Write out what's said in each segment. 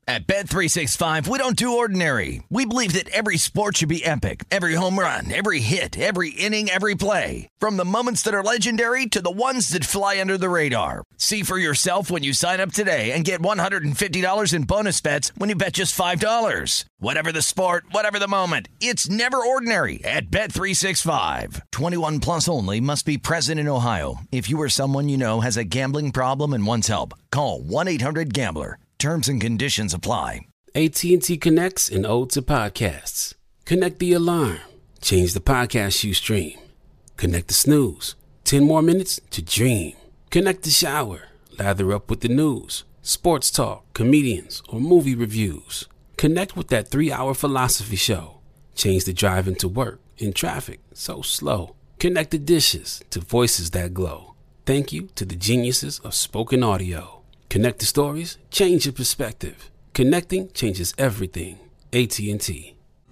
At Bet365, we don't do ordinary. We believe that every sport should be epic. Every home run, every hit, every inning, every play. From the moments that are legendary to the ones that fly under the radar. See for yourself when you sign up today and get $150 in bonus bets when you bet just $5. Whatever the sport, whatever the moment, it's never ordinary at Bet365. 21 plus only. Must be present in Ohio. If you or someone you know has a gambling problem and wants help, call 1-800-GAMBLER. Terms and conditions apply. AT&T connects an ode to podcasts. Connect the alarm. Change the podcast you stream. Connect the snooze. 10 more minutes to dream. Connect the shower. Lather up with the news, sports talk, comedians, or movie reviews. Connect with that 3-hour philosophy show. Change the drive into work in traffic so slow. Connect the dishes to voices that glow. Thank you to the geniuses of spoken audio. Connect the stories, change your perspective. Connecting changes everything. AT&T.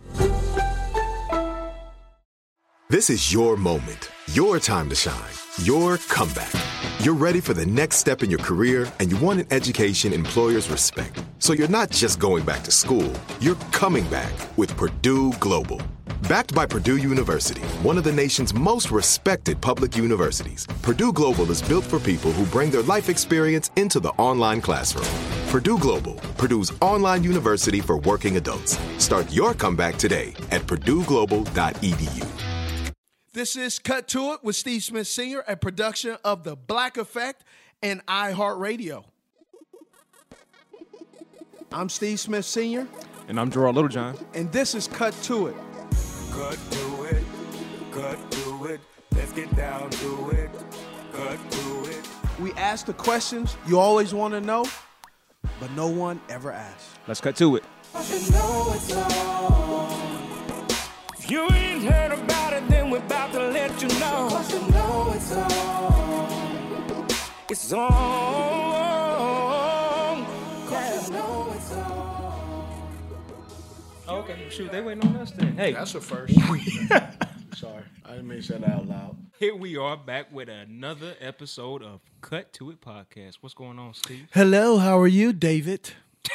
This is your moment, your time to shine, your comeback. You're ready for the next step in your career, and you want an education employers respect. So you're not just going back to school, you're coming back with Purdue Global. Backed by Purdue University, one of the nation's most respected public universities, Purdue Global is built for people who bring their life experience into the online classroom. Purdue Global, Purdue's online university for working adults. Start your comeback today at purdueglobal.edu. This is Cut To It with Steve Smith Sr., a production of The Black Effect and iHeartRadio. I'm Steve Smith Sr. And I'm Gerard Littlejohn. And this is Cut To It. Cut to it, cut to it, let's get down to it, cut to it. We ask the questions you always want to know, but no one ever asks. Let's cut to it. You know it's on. If you ain't heard about it, then we're about to let you know. Cause you know it's on. It's on. Cause you know it's on. Okay, shoot, they waiting on us then. Hey, That's a first. Sorry, I didn't mean to say that out loud. here we are back with another episode of Cut To It Podcast. What's going on, Steve? Hello, how are you, David?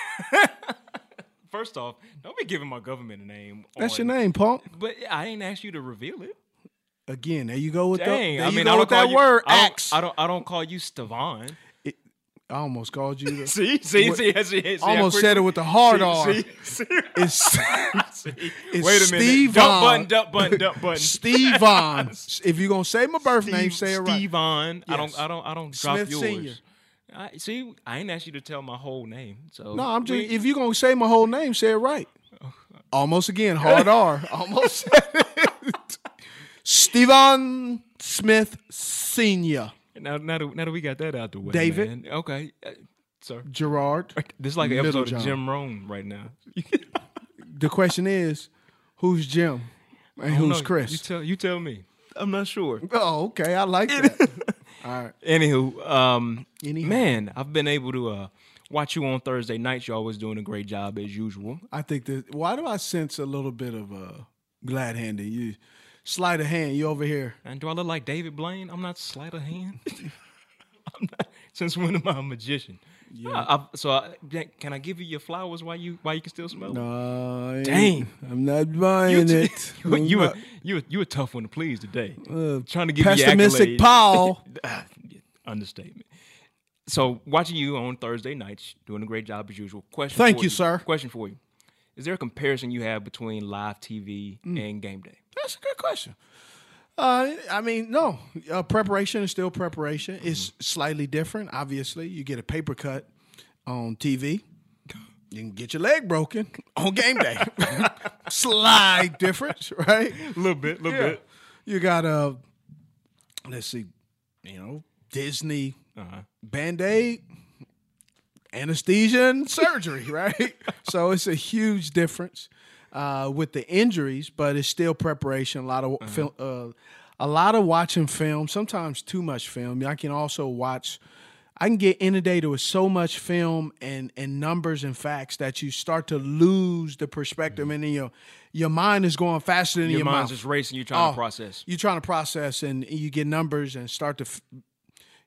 First off, don't be giving my government a name. That's your name, punk. But I ain't asked you to reveal it. Again, there you go with Dang, the, I mean, go I don't with call that you, word, I axe. don't call you Stavon. I almost called you. See, Almost said it with the hard R. See. It's Wait a minute. Steve Dump button. Steve Vaughn. If you're gonna say my birth name, say it right. Steve Vaughn. Yes. I don't Smith drop yours. Senior. See, I ain't asked you to tell my whole name. So No, I'm just. If you're gonna say my whole name, say it right. Almost again, hard R. Almost. Steven Smith Senior. Now that we got that out the way, David. man. Okay, sir. Gerard. This is like an episode Littlejohn. of Jim Rome right now. The question is, who's Jim and who's No, Chris? You tell me. I'm not sure. Oh, okay. I like that. All right. Anywho, Anyhow. man, I've been able to watch you on Thursday nights. You're always doing a great job as usual. I think that. Why do I sense a little bit of glad handing? You sleight of hand. You over here. And do I look like David Blaine? I'm not sleight of hand. I'm not. Since when am I a magician? Yeah. Can I give you your flowers while you can still smell them? No, Dang. I'm not buying it. You were tough one to please today. Trying to give pessimistic you Paul. Understatement. So watching you on Thursday nights, doing a great job as usual. Thank you, sir. Question for you: is there a comparison you have between live TV and game day? That's a good question. I mean, no. Preparation is still preparation. It's slightly different. Obviously, you get a paper cut on TV. You can get your leg broken on game day. Slight difference, right? A little bit. You got let's see, Disney Band-Aid, anesthesia, and surgery, right? So it's a huge difference with the injuries, but it's still preparation. A lot of watching film. Sometimes too much film. I can also watch. I can get inundated with so much film and numbers and facts that you start to lose the perspective, and then your mind is going faster than your mind's mouth. just racing. You're trying to process. You're trying to process, and you get numbers and start to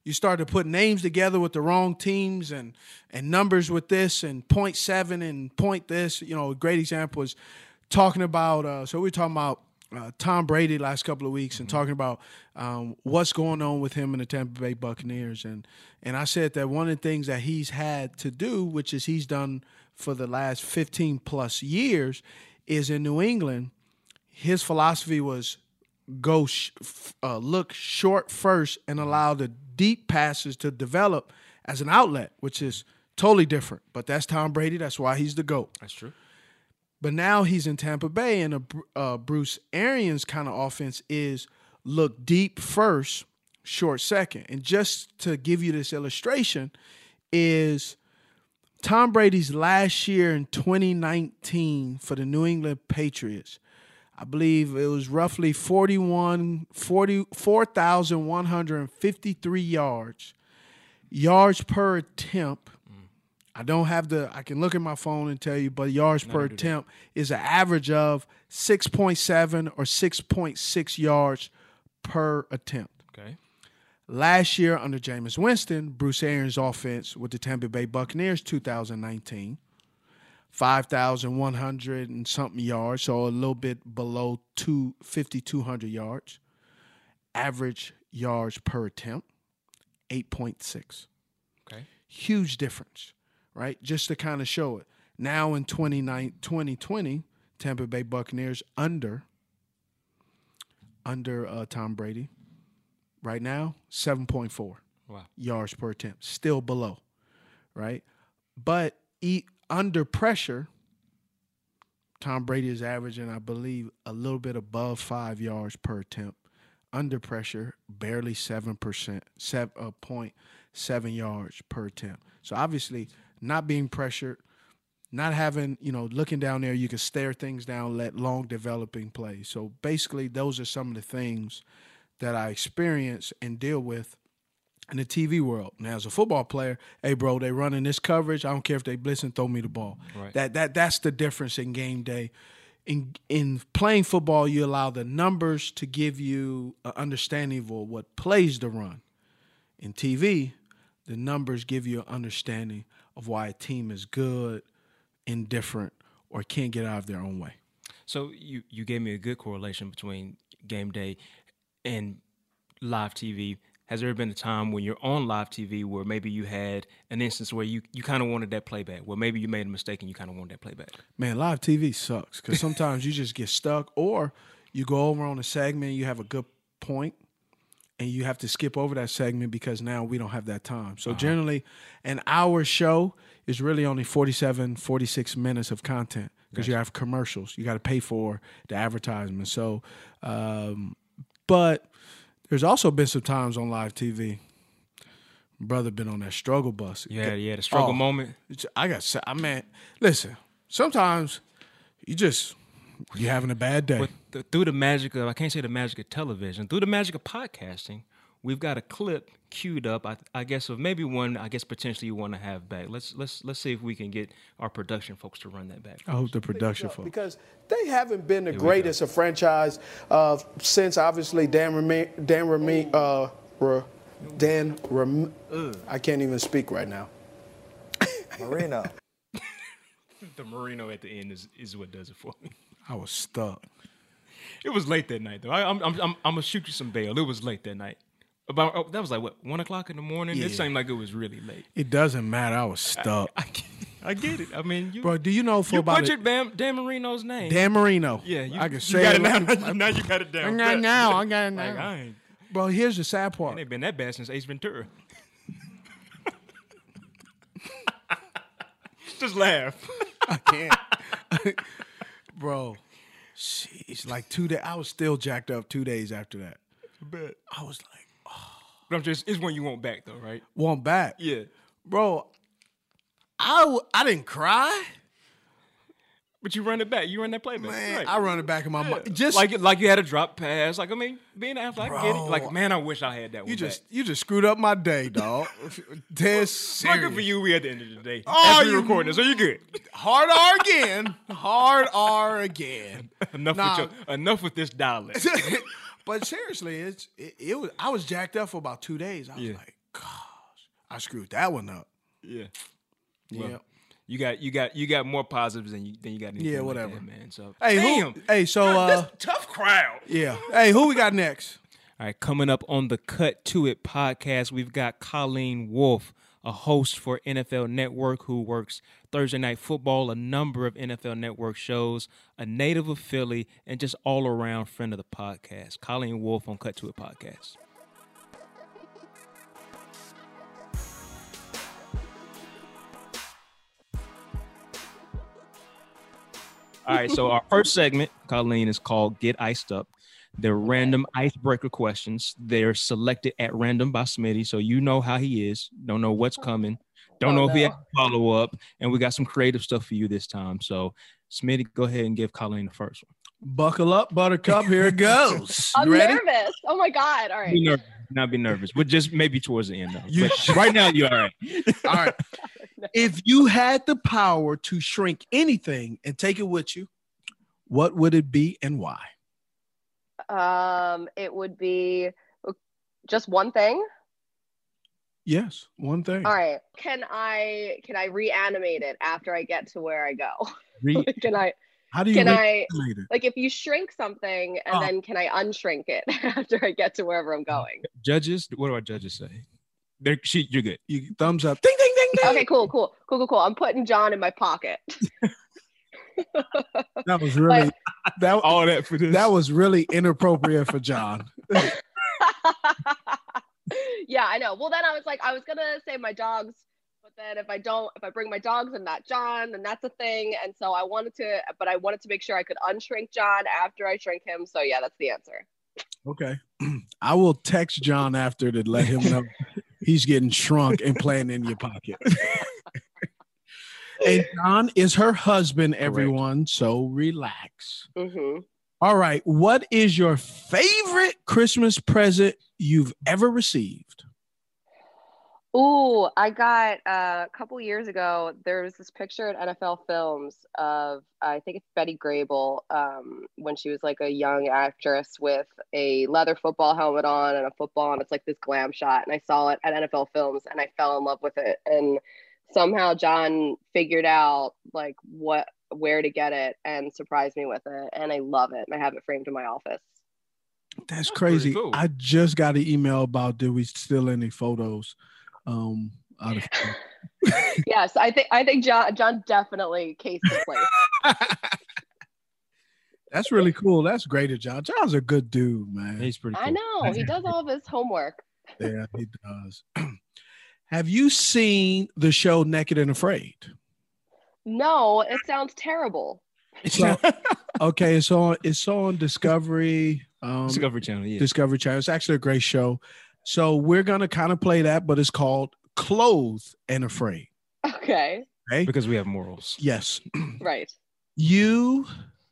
You start to put names together with the wrong teams and numbers with this and 0.7 and point this. You know, a great example is talking about so we were talking about Tom Brady last couple of weeks and talking about what's going on with him in the Tampa Bay Buccaneers. And I said that one of the things that he's had to do, which is he's done for the last 15 plus years, is in New England, his philosophy was go look short first and allow the deep passes to develop as an outlet, which is totally different. But that's Tom Brady. That's why he's the GOAT. That's true. But now he's in Tampa Bay, and Bruce Arians kind of offense is look deep first, short second. And just to give you this illustration is Tom Brady's last year in 2019 for the New England Patriots. I believe it was roughly 4,153 yards. Yards per attempt. I can look at my phone and tell you, but yards per attempt is an average of 6.7 or 6.6 yards per attempt. Okay. Last year under Jameis Winston, Bruce Arians' offense with the Tampa Bay Buccaneers, 2019, 5,100 and something yards, so a little bit below 5,200 yards. Average yards per attempt, 8.6. Okay. Huge difference, right? Just to kind of show it. Now in 2020, Tampa Bay Buccaneers under Tom Brady. Right now, 7.4 yards per attempt. Still below, right? But under pressure, Tom Brady is averaging, I believe, a little bit above 5 yards per attempt. Under pressure, barely 7.7 yards per attempt. So obviously, not being pressured, not having, looking down there, you can stare things down, let long developing plays. So basically, those are some of the things that I experience and deal with in the TV world. Now, as a football player, hey, bro, they running this coverage. I don't care if they blitz and throw me the ball. Right. That's the difference in game day. In playing football, you allow the numbers to give you an understanding of what plays to run. In TV, the numbers give you an understanding of why a team is good, indifferent, or can't get out of their own way. So you gave me a good correlation between game day and live TV. Has there ever been a time when you're on live TV where maybe you had an instance where you kind of wanted that playback, where maybe you made a mistake and you kind of wanted that playback? Man, live TV sucks because sometimes you just get stuck, or you go over on a segment, you have a good point, and you have to skip over that segment because now we don't have that time. So generally, an hour show is really only 47, 46 minutes of content because you have commercials. You got to pay for the advertisement. So, but there's also been some times on live TV, brother been on that struggle bus. Yeah, the struggle moment. Listen, sometimes you're having a bad day. But through the magic of, I can't say the magic of television, through the magic of podcasting, we've got a clip queued up, I guess, of maybe one, potentially you want to have back. Let's see if we can get our production folks to run that back. I hope the production folks. Because they haven't been the greatest of franchise since, obviously, Dan I can't even speak right now. Marino. The Marino at the end is what does it for me. I was stuck. It was late that night, though. I'm gonna shoot you some bail. It was late that night. That was like what, 1 o'clock in the morning. Yeah. It seemed like it was really late. It doesn't matter. I was stuck. I get it. I mean, bro, do you know you butchered Dan Marino's name? Dan Marino. Yeah, I can say you got it now. Now you got it down. I got it now. Like, I ain't. Bro, here's the sad part. It ain't been that bad since Ace Ventura. Just laugh. I can't. Bro, jeez, like 2 days. I was still jacked up 2 days after that. But I was like, but it's one you want back though, right? Want back? Yeah. Bro, I didn't cry. But you run it back. You run that playback. Man, right. I run it back in my mind. Just like you had a drop pass. Like, I mean, being an athlete, I get it. Like, man, I wish I had that one. You just screwed up my day, dog. Dead serious. Good for you. We at the end of the day. Oh, you recording this, so you good. Hard R again. Hard R again. Enough with this dialect. But seriously, it was. I was jacked up for about 2 days. I was like, I screwed that one up. Yeah. Yeah. Well, you got more positives than you got anything. Yeah, like whatever. that, man. So Hey, tough crowd. Yeah. Hey, who we got next? All right, coming up on the Cut to It podcast, we've got Colleen Wolfe, a host for NFL Network who works Thursday Night Football, a number of NFL Network shows, a native of Philly, and just all-around friend of the podcast. Colleen Wolfe on Cut to It podcast. All right, so our first segment, Colleen, is called Get Iced Up. They're random icebreaker questions. They're selected at random by Smitty, so you know how he is. Don't know what's coming. Don't know if he has to follow up. And we got some creative stuff for you this time. So, Smitty, go ahead and give Colleen the first one. Buckle up, Buttercup. Here it goes. I'm ready? nervous. Oh, my God. All right. Not be nervous, but just maybe towards the end, though. But right now, you're all right. All right. If you had the power to shrink anything and take it with you, what would it be and why? It would be just one thing. Yes, one thing. All right. Can I reanimate it after I get to where I go? How do you reanimate it? Like if you shrink something and then can I unshrink it after I get to wherever I'm going? Judges, what do our judges say? You're good. You thumbs up. Ding, ding, ding, ding. Okay, cool. I'm putting John in my pocket. That was really all that for this. That was really inappropriate for John. Yeah, I know. Well, then I was gonna say my dogs, but then if I bring my dogs and not John, then that's a thing. And so I wanted to make sure I could unshrink John after I shrink him. So yeah, that's the answer. Okay. I will text John after to let him know he's getting shrunk and playing in your pocket. And John is her husband, everyone. So relax. Mm-hmm. All right. What is your favorite Christmas present you've ever received? Ooh, I got a couple years ago, there was this picture at NFL Films of, I think it's Betty Grable, when she was like a young actress with a leather football helmet on and a football, and it's like this glam shot. And I saw it at NFL Films and I fell in love with it. And somehow John figured out like where to get it and surprised me with it. And I love it. And I have it framed in my office. That's crazy. Cool. I just got an email about did we steal any photos out of Yes, I think John definitely cased the place. That's really cool. That's great of John. John's a good dude, man. He's pretty cool. I know. He does all of his homework. Yeah, he does. Have you seen the show Naked and Afraid? No, it sounds terrible. So, okay, it's on Discovery. Discovery Channel, yeah. Discovery Channel. It's actually a great show. So we're gonna kind of play that, but it's called Clothed and Afraid. Okay. Because we have morals. Yes. Right. You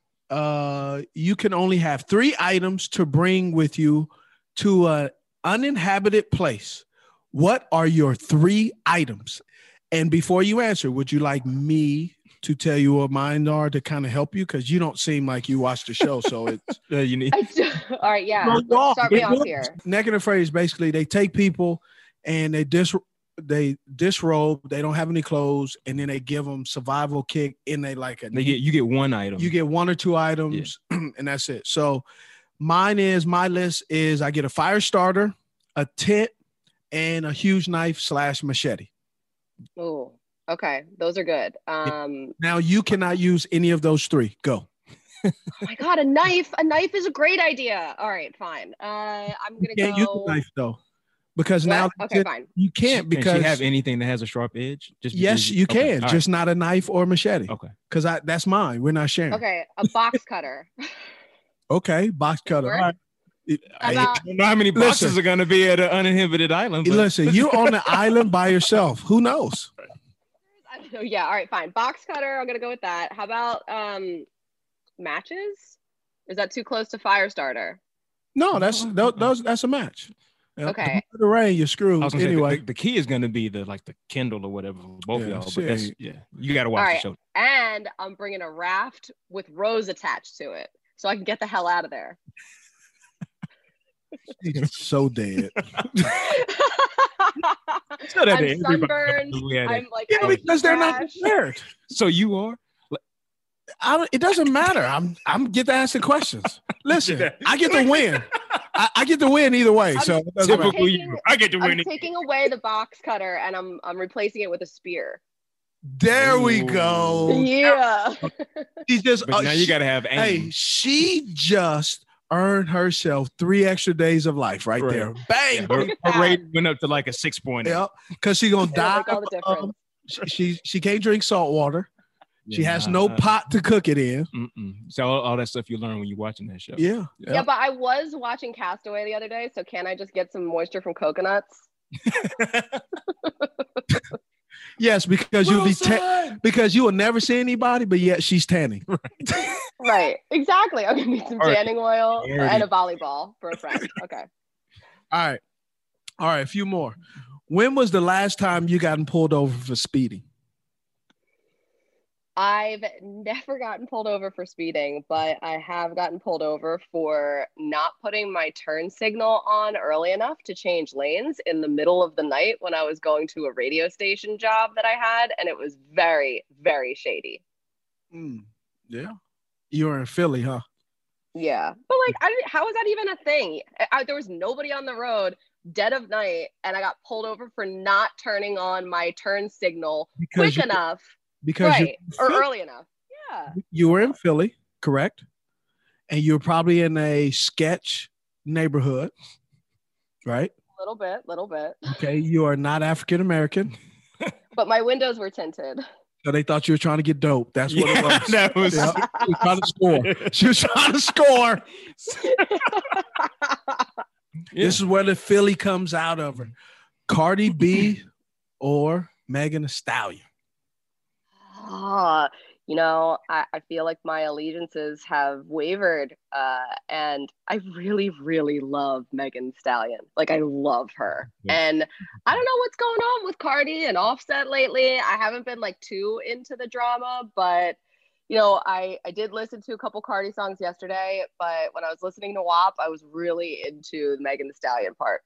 can only have 3 items to bring with you to an uninhabited place. What are your 3 items? And before you answer, would you like me to tell you what mine are to kind of help you? Because you don't seem like you watch the show, so it's you need. All right, yeah. Start me off here. Naked and Afraid is basically they take people and they disrobe. They don't have any clothes, and then they give them survival kit. And you get one item. You get 1 or 2 items, and that's it. So my list is I get a fire starter, a tent, and a huge knife / machete. Oh, okay. Those are good. Now you cannot use any of those 3. Go. Oh my God, a knife. A knife is a great idea. All right, fine. I'm going to go. You can't use a knife though. Because now fine. You can't because can she have anything that has a sharp edge? Yes, you can. Just not a knife or a machete. Okay. Because that's mine. We're not sharing. Okay, a box cutter. Okay, box cutter. All right. I don't know how many boxes are going to be at an uninhabited island. But. Listen, you're on the island by yourself. Who knows? I don't know. Yeah. All right. Fine. Box cutter. I'm gonna go with that. How about matches? Is that too close to fire starter? No, that's a match. Okay. The rain, you're screwed. Anyway, the key is going to be the Kindle or whatever for both of y'all. But you got to watch the show. And I'm bringing a raft with rows attached to it, so I can get the hell out of there. She's so dead. I'm sunburned. I'm like, yeah, because they're not trash. prepared. So you are? It doesn't matter. I'm get to ask the questions. Listen, I get to win. I get to win either way. So it doesn't matter. I get to win. I'm taking away the box cutter and I'm replacing it with a spear. There we go. Yeah. She just But now you got to have aim. Hey, she just earned herself 3 extra days of life right there. Bang. Her rate went up to like a 6.8. Yep. Because she's gonna die. Like all the difference. She can't drink salt water. She has no pot to cook it in. So all that stuff you learn when you're watching that show. Yeah. Yeah, but I was watching Castaway the other day, so can I just get some moisture from coconuts? Yes, because you'll be because you will never see anybody, but yet she's tanning. Right. Exactly. I'm gonna need some tanning oil and a volleyball for a friend. Okay. All right. A few more. When was the last time you gotten pulled over for speeding? I've never gotten pulled over for speeding, but I have gotten pulled over for not putting my turn signal on early enough to change lanes in the middle of the night when I was going to a radio station job that I had, and it was very, very shady. Yeah. You were in Philly, huh? Yeah. But like, how is that even a thing? There was nobody on the road, dead of night, and I got pulled over for not turning on my turn signal quick enough. Because or early enough. Yeah. You were in Philly, correct? And you're probably in a sketch neighborhood, right? Little bit. Okay. You are not African American. But my windows were tinted. So they thought you were trying to get dope. That's what it was. That was She was trying to score. She was trying to score. This is where the Philly comes out of her. Cardi B or Megan Thee Stallion? I feel like my allegiances have wavered, and I really, really love Megan Thee Stallion. Like, I love her. Yeah. And I don't know what's going on with Cardi and Offset lately. I haven't been like too into the drama, but I did listen to a couple Cardi songs yesterday, but when I was listening to WAP, I was really into the Megan Thee Stallion part.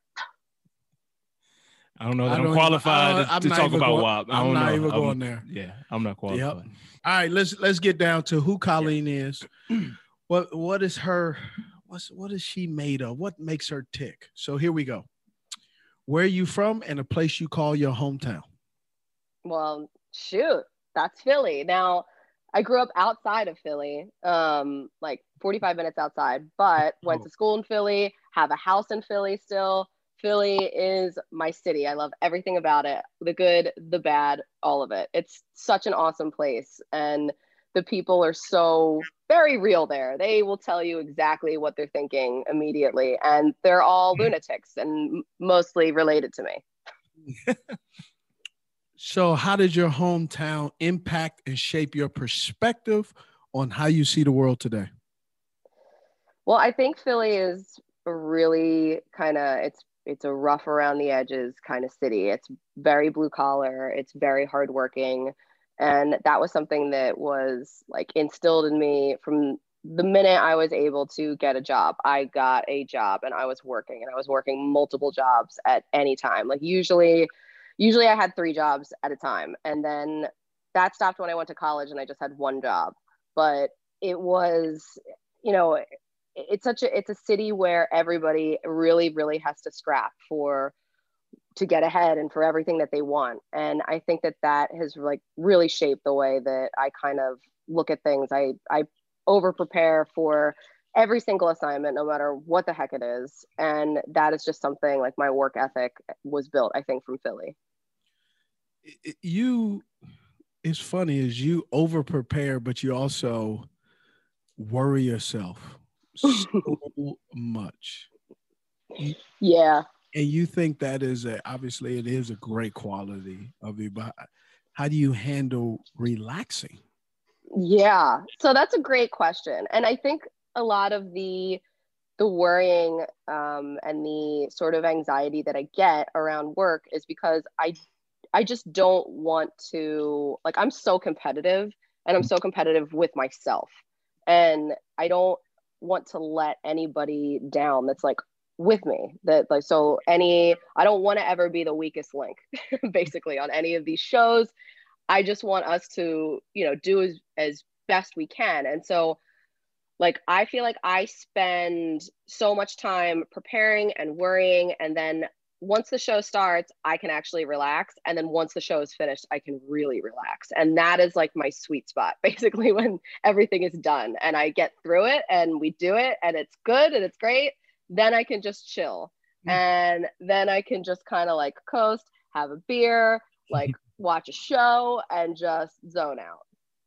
I don't know that I'm qualified to talk about WAP. I'm not even going there. Yeah, I'm not qualified. Yep. All right, let's get down to who Colleen is. What is her? What is she made of? What makes her tick? So here we go. Where are you from, and a place you call your hometown? Well, shoot, that's Philly. Now, I grew up outside of Philly, like 45 minutes outside, but went to school in Philly, have a house in Philly still. Philly is my city. I love everything about it. The good, the bad, all of it. It's such an awesome place. And the people are so very real there. They will tell you exactly what they're thinking immediately. And they're all lunatics and mostly related to me. So how did your hometown impact and shape your perspective on how you see the world today? Well, I think Philly is a really it's a rough around the edges kind of city. It's very blue collar. It's very hardworking. And that was something that was like instilled in me from the minute I was able to get a job. I got a job and I was working multiple jobs at any time. Like usually I had 3 jobs at a time. And then that stopped when I went to college and I just had 1 job. But it was, it's a city where everybody really, really has to scrap to get ahead and for everything that they want. And I think that has like really shaped the way that I kind of look at things. I over prepare for every single assignment, no matter what the heck it is. And that is just something like my work ethic was built, I think, from Philly. It's funny is you over prepare, but you also worry yourself so much. Yeah. And you think that obviously it is a great quality of you, but how do you handle relaxing? Yeah. So that's a great question. And I think a lot of the worrying and the sort of anxiety that I get around work is because I just don't want to, like, I'm so competitive and I'm so competitive with myself. And I don't want to let anybody down that's like with me. That like, so I don't want to ever be the weakest link basically on any of these shows. I just want us to, do as best we can. And so like, I feel like I spend so much time preparing and worrying. And then once the show starts, I can actually relax. And then once the show is finished, I can really relax. And that is like my sweet spot, basically, when everything is done and I get through it and we do it and it's good and it's great, then I can just chill. And then I can just kind of like coast, have a beer, like watch a show and just zone out.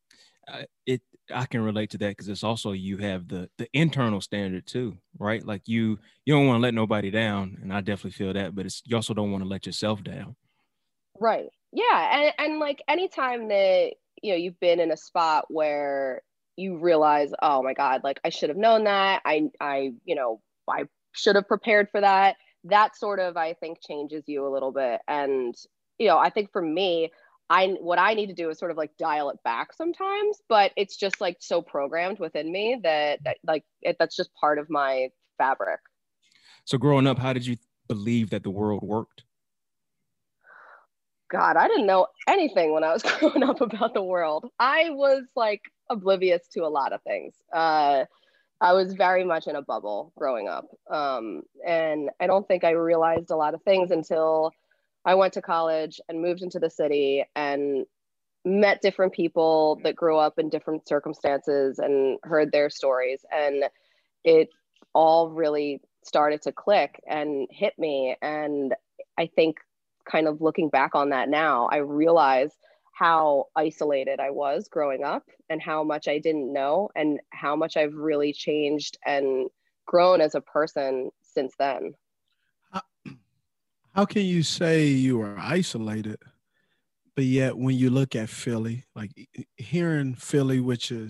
I can relate to that because it's also, you have the internal standard too, right? Like you don't want to let nobody down, and I definitely feel that, but you also don't want to let yourself down. Right. Yeah. And like anytime that, you've been in a spot where you realize, oh my God, like I should have known that. I should have prepared for that. That sort of, I think, changes you a little bit. And, I think for me, what I need to do is sort of like dial it back sometimes, but it's just like so programmed within me that that's just part of my fabric. So growing up, how did you believe that the world worked? God, I didn't know anything when I was growing up about the world. I was like oblivious to a lot of things. I was very much in a bubble growing up. And I don't think I realized a lot of things until I went to college and moved into the city and met different people that grew up in different circumstances and heard their stories. And it all really started to click and hit me. And I think kind of looking back on that now, I realize how isolated I was growing up and how much I didn't know and how much I've really changed and grown as a person since then. How can you say you are isolated, but yet when you look at Philly, like here in Philly,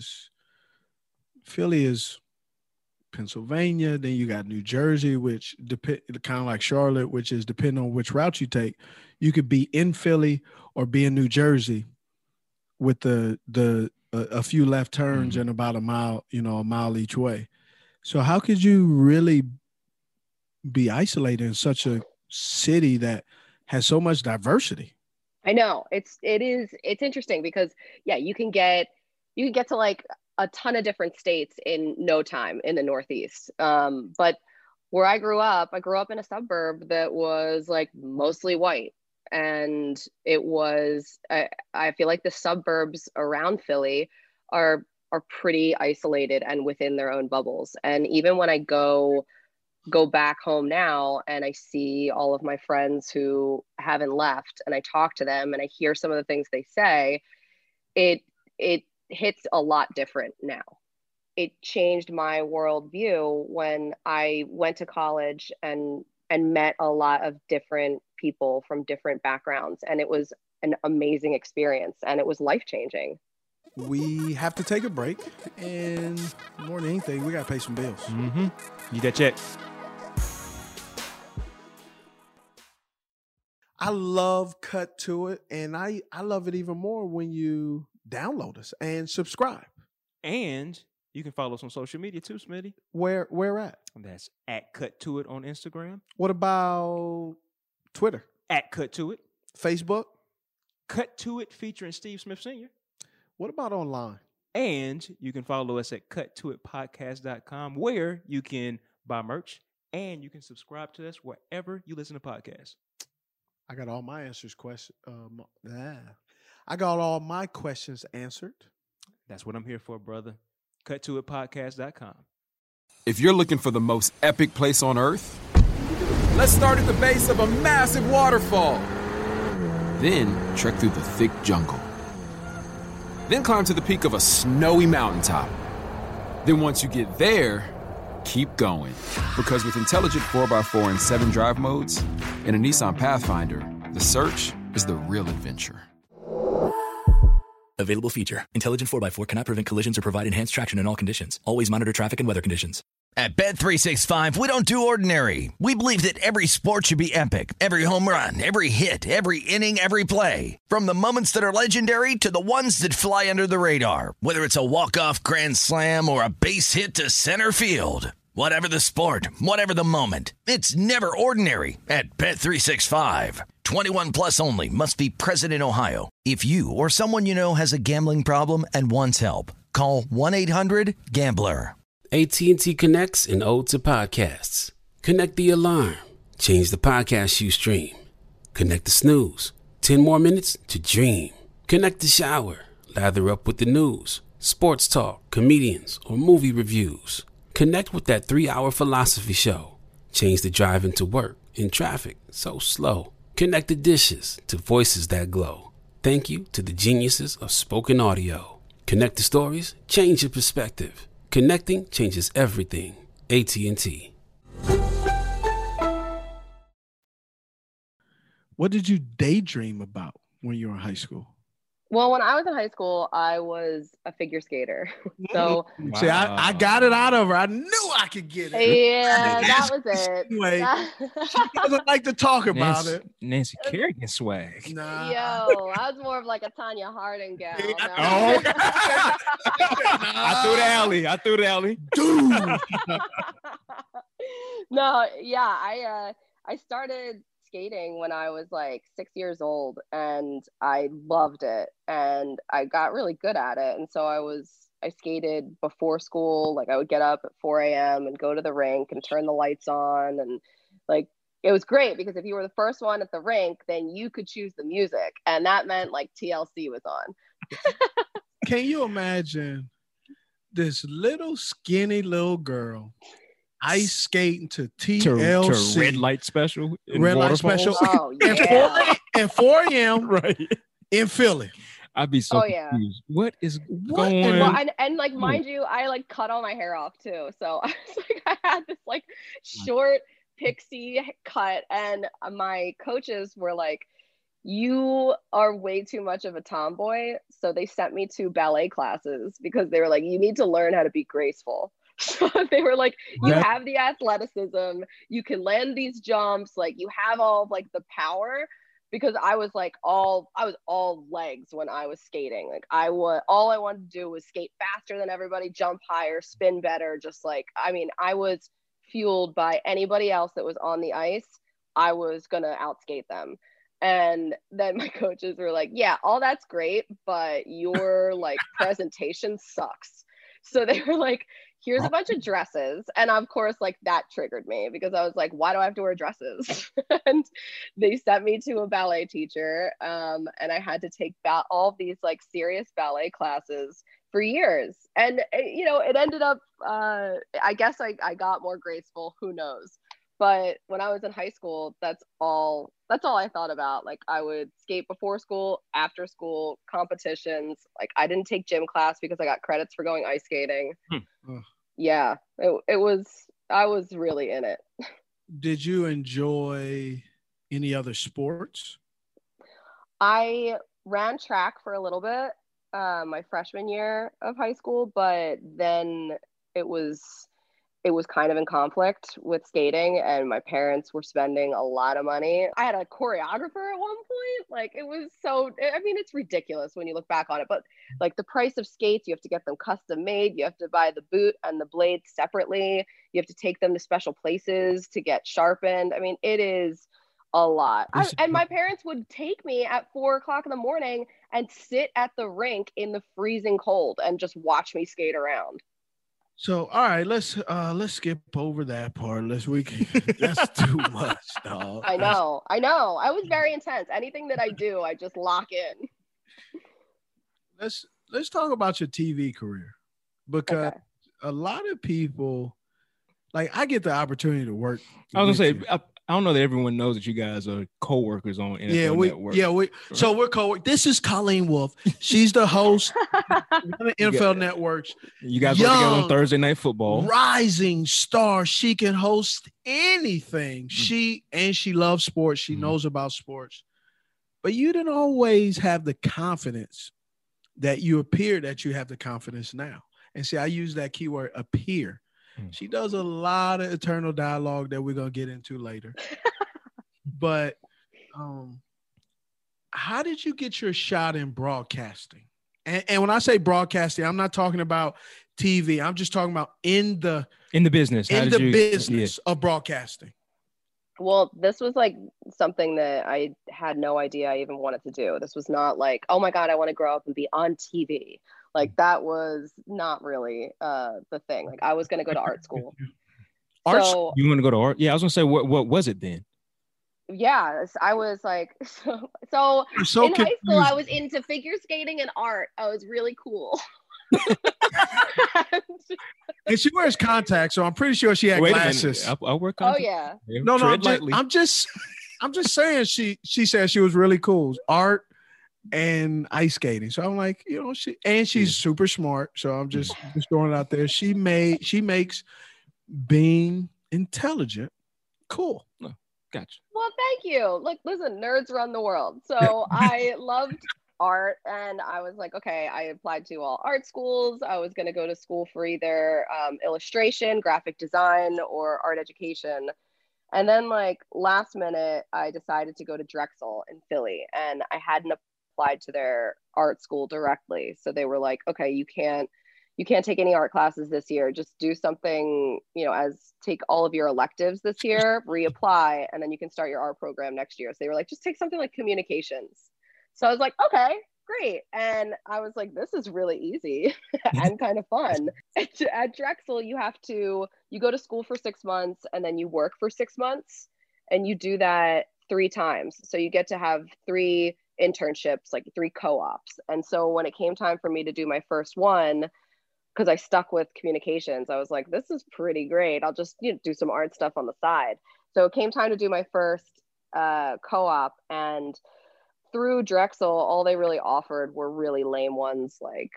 Philly is Pennsylvania, then you got New Jersey, which kind of like Charlotte, which is depending on which route you take, you could be in Philly or be in New Jersey with a few left turns and about a mile each way. So how could you really be isolated in such a city that has so much diversity? I know it's interesting because you can get to like a ton of different states in no time in the Northeast. But where I grew up in a suburb that was like mostly white. And it was, I feel like the suburbs around Philly are pretty isolated and within their own bubbles. And even when I go back home now and I see all of my friends who haven't left and I talk to them and I hear some of the things they say, it hits a lot different now. It changed my worldview when I went to college and met a lot of different people from different backgrounds. And it was an amazing experience and it was life-changing. We have to take a break, and more than anything, we got to pay some bills. Mm-hmm. Need that check. I love Cut to It, and I love it even more when you download us and subscribe. And you can follow us on social media too, Smitty. Where at? That's at Cut to It on Instagram. What about Twitter? At Cut to It. Facebook? Cut to It featuring Steve Smith Sr. What about online? And you can follow us at cuttoitpodcast.com, where you can buy merch and you can subscribe to us wherever you listen to podcasts. I got all my I got all my questions answered. That's what I'm here for, brother. Cuttoitpodcast.com. If you're looking for the most epic place on earth, let's start at the base of a massive waterfall. Then trek through the thick jungle. Then climb to the peak of a snowy mountaintop. Then once you get there, keep going. Because with intelligent 4x4 and 7 drive modes and a Nissan Pathfinder, the search is the real adventure. Available feature. Intelligent 4x4 cannot prevent collisions or provide enhanced traction in all conditions. Always monitor traffic and weather conditions. At Bet365, we don't do ordinary. We believe that every sport should be epic. Every home run, every hit, every inning, every play. From the moments that are legendary to the ones that fly under the radar. Whether it's a walk-off grand slam or a base hit to center field. Whatever the sport, whatever the moment, it's never ordinary at Bet365. 21 plus only. Must be present in Ohio. If you or someone you know has a gambling problem and wants help, call 1-800-GAMBLER. AT&T connects an ode to podcasts. Connect the alarm. Change the podcast you stream. Connect the snooze. 10 more minutes to dream. Connect the shower. Lather up with the news, sports talk, comedians, or movie reviews. Connect with that 3-hour philosophy show. Change the drive into work in traffic so slow. Connect the dishes to voices that glow. Thank you to the geniuses of spoken audio. Connect the stories, change your perspective. Connecting changes everything. AT&T. What did you daydream about when you were in high school? Well, when I was in high school, I was a figure skater. So see, I got it out of her. I knew I could get it. Yeah, that was it. Anyway, she doesn't like to talk about it. Nancy Kerrigan swag. Nah. Yo, I was more of like a Tanya Harding gal. No. I threw the alley. Dude. No, yeah, I started skating when I was like 6 years old, and I loved it, and I got really good at it. And so I skated before school. Like I would get up at 4 a.m. and go to the rink and turn the lights on, and like it was great because if you were the first one at the rink, then you could choose the music, and that meant like TLC was on. Can you imagine this little skinny little girl ice skating to TLC, to Red Light Special, Red Light Special, oh, yeah. and 4 a.m. right in Philly? I'd be so confused. What is going on? And like, mind you, I like cut all my hair off too. So I was like, I had this like short pixie cut, and my coaches were like, you are way too much of a tomboy. So they sent me to ballet classes because they were like, you need to learn how to be graceful. So they were like, you have the athleticism, you can land these jumps, like you have all of, like the power, because I was all legs when I was skating. Like all I wanted to do was skate faster than everybody, jump higher, spin better. Just like, I mean, I was fueled by anybody else that was on the ice. I was gonna outskate them. And then my coaches were like, yeah, all that's great, but your like presentation sucks. So they were like, here's a bunch of dresses. And of course, like that triggered me because I was like, why do I have to wear dresses? And they sent me to a ballet teacher. And I had to take all of these like serious ballet classes for years. And, you know, it ended up, I guess I got more graceful, who knows? But when I was in high school, that's all I thought about. Like I would skate before school, after school, competitions. Like I didn't take gym class because I got credits for going ice skating. Yeah, I was really in it. Did you enjoy any other sports? I ran track for a little bit my freshman year of high school, but then it was kind of in conflict with skating, and my parents were spending a lot of money. I had a choreographer at one point. Like it was it's ridiculous when you look back on it, but like the price of skates, you have to get them custom made. You have to buy the boot and the blades separately. You have to take them to special places to get sharpened. I mean, it is a lot. And my parents would take me at 4:00 in the morning and sit at the rink in the freezing cold and just watch me skate around. So, all right, let's skip over that part. That's too much, dog. I know. I was very intense. Anything that I do, I just lock in. Let's talk about your TV career, because a lot of people, like I get the opportunity to work. I was gonna say, I don't know that everyone knows that you guys are co-workers on NFL Network. So we're co-workers. This is Colleen Wolfe. She's the host of NFL Networks. You guys work together on Thursday Night Football. Rising star. She can host anything. She loves sports. She knows about sports. But you didn't always have the confidence that you appear that you have the confidence now. And see, I use that keyword, appear. She does a lot of eternal dialogue that we're going to get into later. But how did you get your shot in broadcasting? And when I say broadcasting, I'm not talking about TV. I'm just talking about in the business. Of broadcasting. Well, this was like something that I had no idea I even wanted to do. This was not like, oh my God, I want to grow up and be on TV. Like that was not really the thing. Like I was going to go to art school. So you want to go to art? Yeah, I was going to say, what was it then? Yeah, I was like, so in high school, I was into figure skating and art. I was really cool. And she wears contacts, so I'm pretty sure she had glasses. I wear contacts. Oh yeah. No, I'm just saying she said she was really cool. Art and ice skating. So I'm like, she's super smart. So I'm just throwing it out there. She makes being intelligent cool. Oh, gotcha. Well, thank you. Look, listen, nerds run the world. So I loved art, and I was like, okay, I applied to all art schools. I was going to go to school for either illustration, graphic design, or art education. And then like last minute, I decided to go to Drexel in Philly, and I hadn't applied to their art school directly. So they were like, okay, you can't take any art classes this year. Just do something, take all of your electives this year, reapply, and then you can start your art program next year. So they were like, just take something like communications. So I was like, okay, great. And I was like, this is really easy and kind of fun. At Drexel, you go to school for 6 months and then you work for 6 months, and you do that 3 times. So you get to have 3 internships, like 3 co-ops. And so when it came time for me to do my first one, because I stuck with communications, I was like, this is pretty great. I'll just do some art stuff on the side. So it came time to do my first co-op, and through Drexel, all they really offered were really lame ones, like,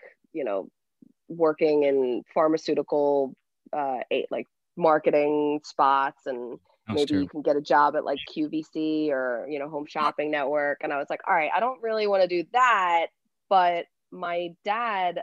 working in pharmaceutical, like marketing spots, and maybe you can get a job at like QVC or, Home Shopping Network. And I was like, all right, I don't really want to do that. But my dad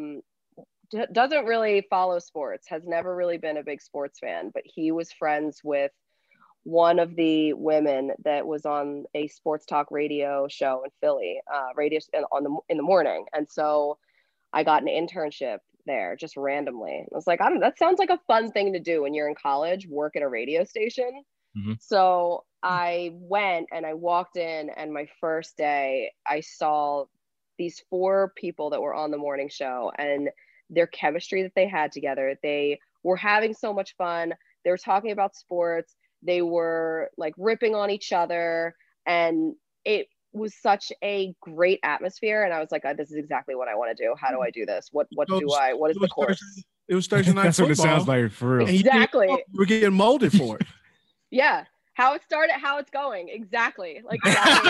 doesn't really follow sports, has never really been a big sports fan, but he was friends with one of the women that was on a sports talk radio show in Philly, in the morning. And so I got an internship there just randomly. I was like, that sounds like a fun thing to do when you're in college, work at a radio station. Mm-hmm. So I went and I walked in, and my first day I saw these 4 people that were on the morning show, and their chemistry that they had together. They were having so much fun. They were talking about sports. They were like ripping on each other, and it was such a great atmosphere. And I was like, this is exactly what I want to do. How do I do this? What is the course? It was Thursday night That's football. What it sounds like, for real. Exactly. We're getting molded for it. Yeah. How it started, how it's going. Exactly. Like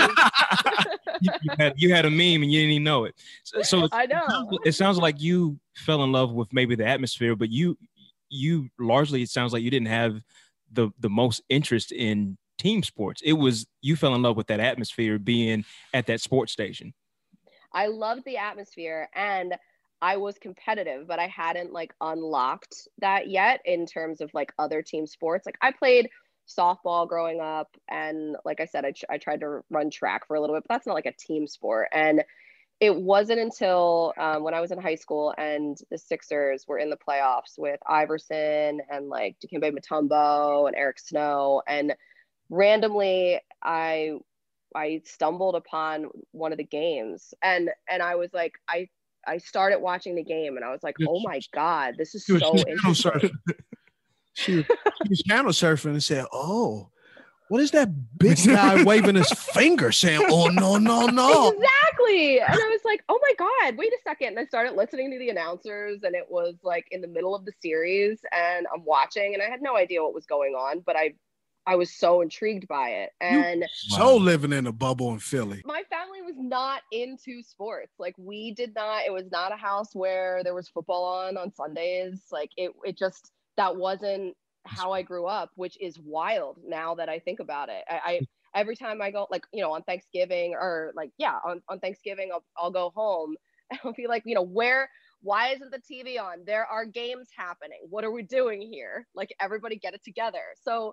that you had a meme and you didn't even know it. So I know. It sounds like you fell in love with maybe the atmosphere, but you largely, it sounds like you didn't have the most interest in team sports. It was, you fell in love with that atmosphere being at that sports station. I loved the atmosphere, and I was competitive, but I hadn't like unlocked that yet in terms of like other team sports. Like I played softball growing up, and like I said, I tried to run track for a little bit, but that's not like a team sport. And it wasn't until when I was in high school and the Sixers were in the playoffs with Iverson and like Dikembe Mutombo and Eric Snow, and randomly I stumbled upon one of the games, and I was like, I started watching the game, and I was like, oh my God, this is so interesting. She was channel surfing and said, oh, what is that big guy waving his finger saying, oh, no. Exactly. And I was like, oh my God, wait a second. And I started listening to the announcers, and it was like in the middle of the series, and I'm watching, and I had no idea what was going on, but I was so intrigued by it. And so living in a bubble in Philly. My family was not into sports. Like it was not a house where there was football on Sundays. Like it just, that wasn't how I grew up, which is wild now that I think about it. I every time I go, like, on Thanksgiving, or like, on Thanksgiving, I'll go home and I'll be like, why isn't the TV on? There are games happening. What are we doing here? Like, everybody get it together. So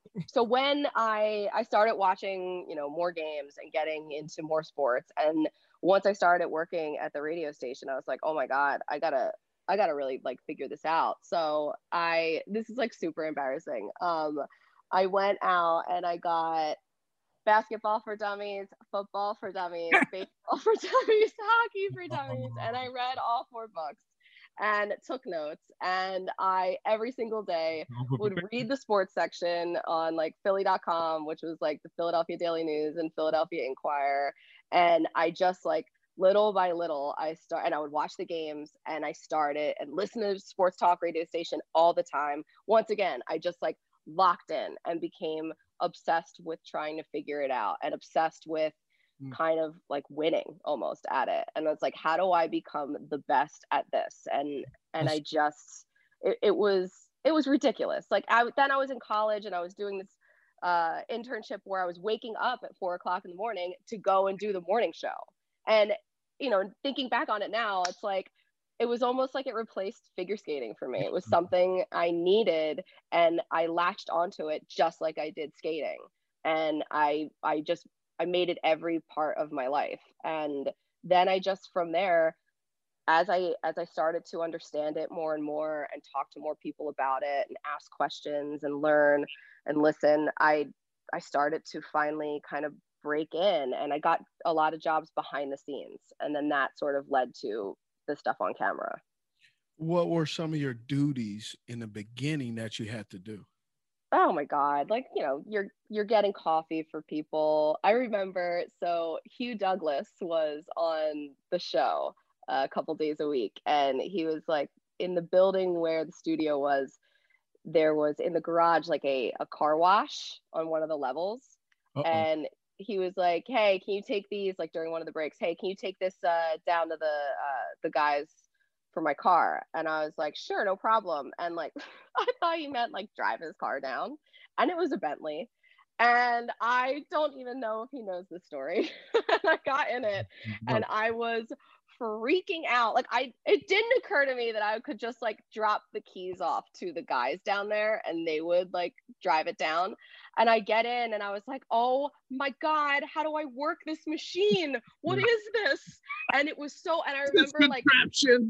when I started watching, more games and getting into more sports, and once I started working at the radio station, I was like, oh my God, I gotta really like figure this out. So this is like super embarrassing. I went out and I got basketball for dummies, football for dummies, baseball for dummies, hockey for dummies. And I read all 4 books and took notes. And I, every single day, would read the sports section on like Philly.com, which was like the Philadelphia Daily News and Philadelphia Inquirer. And I just like, little by little, and I would watch the games and I started and listen to sports talk radio station all the time. Once again, I just like locked in and became obsessed with trying to figure it out and obsessed with kind of like winning almost at it. And it's like, how do I become the best at this? And I just, it was ridiculous. Like then I was in college and I was doing this internship where I was waking up at 4:00 in the morning to go and do the morning show. And, you know, thinking back on it now, it's like, it was almost like it replaced figure skating for me. It was something I needed and I latched onto it just like I did skating. And I made it every part of my life. And then I just, from there, as I started to understand it more and more and talk to more people about it and ask questions and learn and listen, I started to finally kind of break in, and I got a lot of jobs behind the scenes, and then that sort of led to the stuff on camera. What were some of your duties in the beginning that you had to do? Oh my God, like, you know, you're getting coffee for people. I remember, so Hugh Douglas was on the show a couple days a week, and he was like in the building where the studio was, there was in the garage like a car wash on one of the levels. And he was like, hey, can you take these, like during one of the breaks, hey, can you take this down to the guys for my car? And I was like, sure, no problem. And like, I thought he meant like drive his car down. And it was a Bentley. And I don't even know if he knows the story. And I got in it and I was freaking out. Like it didn't occur to me that I could just like drop the keys off to the guys down there and they would like drive it down. And I get in and I was like, oh my God, how do I work this machine? What is this? And it was so, and I remember like doing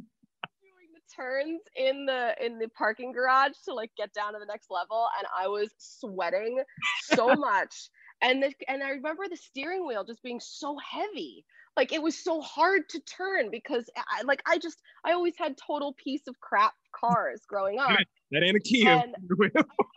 the turns in the parking garage to like get down to the next level. And I was sweating so much. And I remember the steering wheel just being so heavy. Like it was so hard to turn because I always had total piece of crap cars growing up. That ain't a Kia. And I got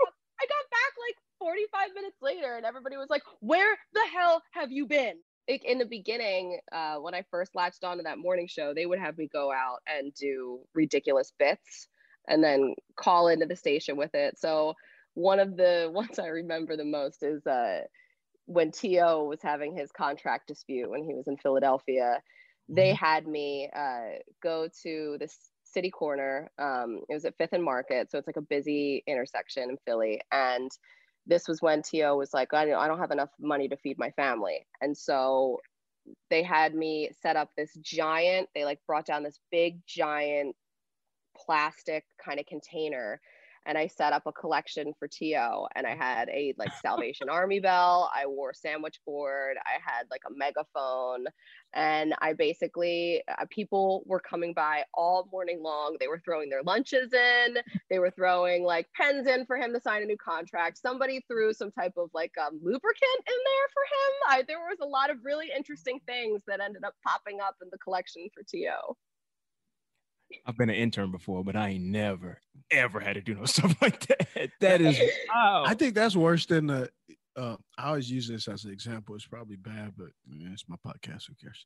back like 45 minutes later and everybody was like, where the hell have you been? In the beginning, when I first latched onto that morning show, they would have me go out and do ridiculous bits and then call into the station with it. So one of the ones I remember the most is when T.O. was having his contract dispute when he was in Philadelphia. They had me go to this city corner. It was at 5th and Market, so it's like a busy intersection in Philly. And this was when T.O. was like, I don't have enough money to feed my family. And so they had me set up this giant, they like brought down this big giant plastic kind of container. And I set up a collection for T.O. and I had a like Salvation Army bell. I wore a sandwich board. I had like a megaphone. And I basically, people were coming by all morning long. They were throwing their lunches in. They were throwing like pens in for him to sign a new contract. Somebody threw some type of like lubricant in there for him. There was a lot of really interesting things that ended up popping up in the collection for T.O. I've been an intern before, but I ain't never, ever had to do no stuff like that. That is, wow. I think that's worse than the, I always use this as an example. It's probably bad, but it's my podcast. Who cares?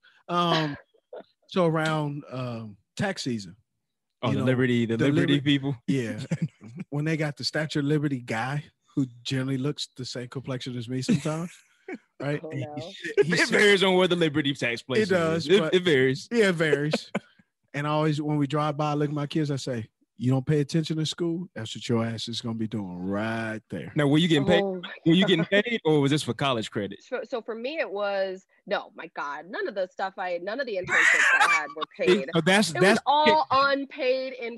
So around tax season. Oh, the Liberty people. Yeah. When they got the Statue of Liberty guy who generally looks the same complexion as me sometimes. Right. Oh, no. It varies on where the Liberty tax place is. It does. It varies. Yeah, it varies. And I always, when we drive by, I look at my kids, I say, you don't pay attention to school? That's what your ass is going to be doing right there. Now, were you getting paid? Were you getting paid or was this for college credit? So for me, it was, no, my God, none of the internships I had were paid. So it was all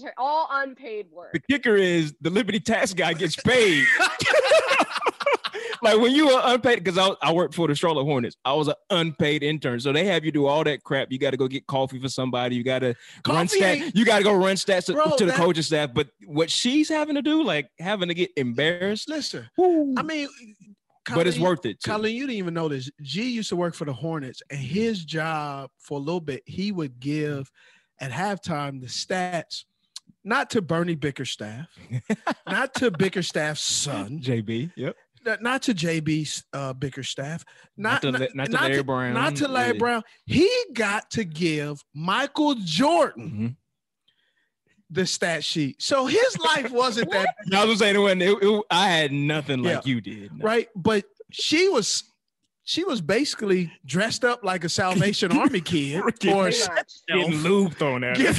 unpaid work. The kicker is the Liberty tax guy gets paid. Like when you were unpaid, because I worked for the Charlotte Hornets. I was an unpaid intern. So they have you do all that crap. You got to go get coffee for somebody. You got to run stats. You got to go run stats to the coaching staff. But what she's having to do, like having to get embarrassed. Listen, whoo. I mean, Colin, but it's worth it too. Colin, you didn't even know this. G used to work for the Hornets, and his job for a little bit, he would give at halftime the stats, not to Bernie Bickerstaff, not to Bickerstaff's son, JB. Yep. Not to JB Bickerstaff, not to Larry Brown. Not to Larry Brown. He got to give Michael Jordan the stat sheet. So his life wasn't that. I was saying I had nothing like you did. No. Right. But she was basically dressed up like a Salvation Army kid or getting lube thrown at her.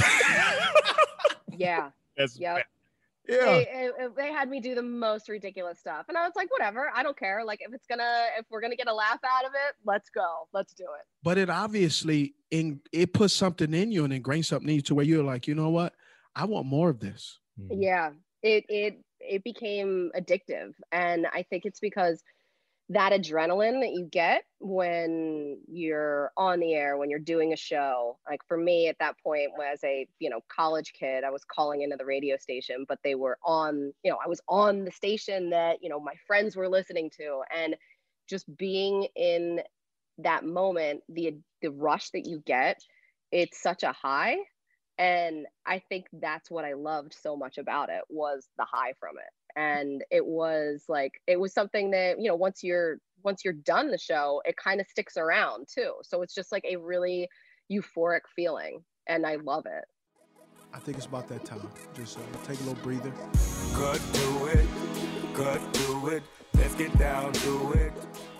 Yeah. Yep. Yeah. They had me do the most ridiculous stuff. And I was like, whatever, I don't care. Like if we're gonna get a laugh out of it, let's go. Let's do it. But it obviously it puts something in you and ingrains something in you to where you're like, you know what? I want more of this. Yeah. It became addictive. And I think it's because that adrenaline that you get when you're on the air, when you're doing a show, like for me at that point, as a college kid, I was calling into the radio station, but they were on, I was on the station that my friends were listening to, and just being in that moment, the rush that you get, it's such a high. And I think that's what I loved so much about it, was the high from it. And it was something that, once you're done the show, it kind of sticks around too. So it's just like a really euphoric feeling, and I love it. I think it's about that time. Just take a little breather. Good to it. Good to it. Let's get down to it.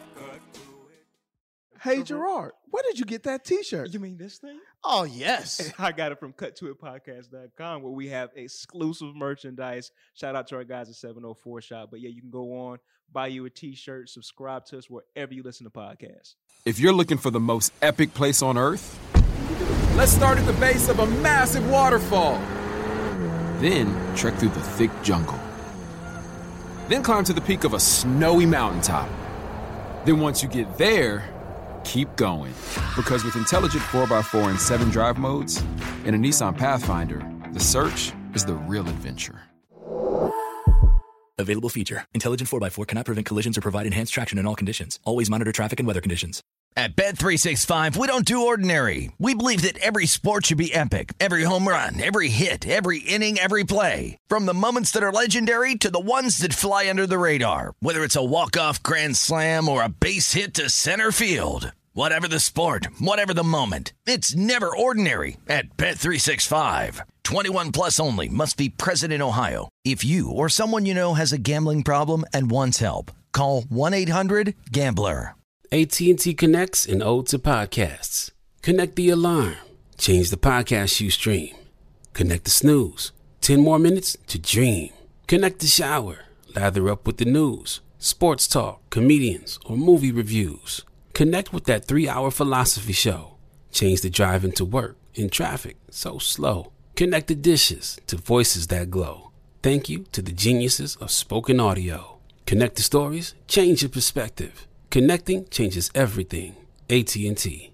Hey, Gerard, where did you get that T-shirt? You mean this thing? Oh, yes. I got it from cuttoitpodcast.com, where we have exclusive merchandise. Shout out to our guys at 704 Shop. But yeah, you can go on, buy you a T-shirt, subscribe to us wherever you listen to podcasts. If you're looking for the most epic place on earth, let's start at the base of a massive waterfall. Then trek through the thick jungle. Then climb to the peak of a snowy mountaintop. Then once you get there, keep going. Because with intelligent 4x4 and 7 drive modes and a Nissan Pathfinder, the search is the real adventure. Available feature. Intelligent 4x4 cannot prevent collisions or provide enhanced traction in all conditions. Always monitor traffic and weather conditions. At Bet365, we don't do ordinary. We believe that every sport should be epic. Every home run, every hit, every inning, every play. From the moments that are legendary to the ones that fly under the radar. Whether it's a walk-off grand slam or a base hit to center field. Whatever the sport, whatever the moment, it's never ordinary at Bet365. 21 plus only. Must be present in Ohio. If you or someone you know has a gambling problem and wants help, call 1-800-GAMBLER. AT&T connects an ode to podcasts. Connect the alarm. Change the podcast you stream. Connect the snooze. 10 more minutes to dream. Connect the shower. Lather up with the news, sports talk, comedians, or movie reviews. Connect with that 3-hour philosophy show. Change the drive into work in traffic so slow. Connect the dishes to voices that glow. Thank you to the geniuses of spoken audio. Connect the stories, change your perspective. Connecting changes everything. AT&T.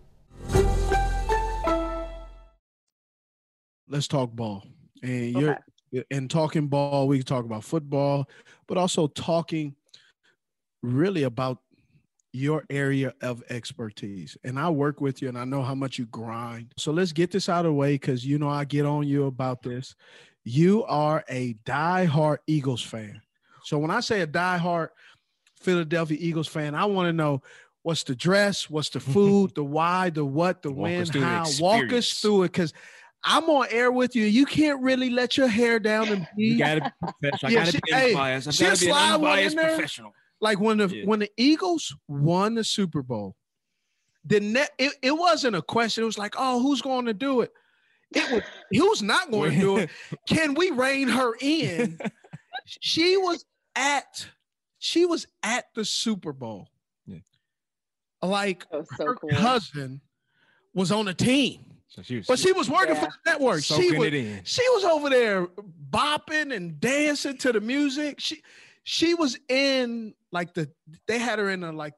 Let's talk ball. And and talking ball, we can talk about football, but also talking really about your area of expertise. And I work with you and I know how much you grind. So let's get this out of the way, because I get on you about this. You are a diehard Eagles fan. So when I say a diehard Philadelphia Eagles fan, I want to know what's the dress, what's the food, the why, the what, the when, how. Walk us through it, because I'm on air with you. You can't really let your hair down and be. You gotta be professional. I gotta be unbiased. I gotta be an unbiased professional. Like when the Eagles won the Super Bowl, it wasn't a question. It was like, oh, who's going to do it? It was who's not going to do it. Can we rein her in? She was at the Super Bowl. Yeah. Like her cousin was on the team. So she was working for the network. She was over there bopping and dancing to the music. she was in like they had her in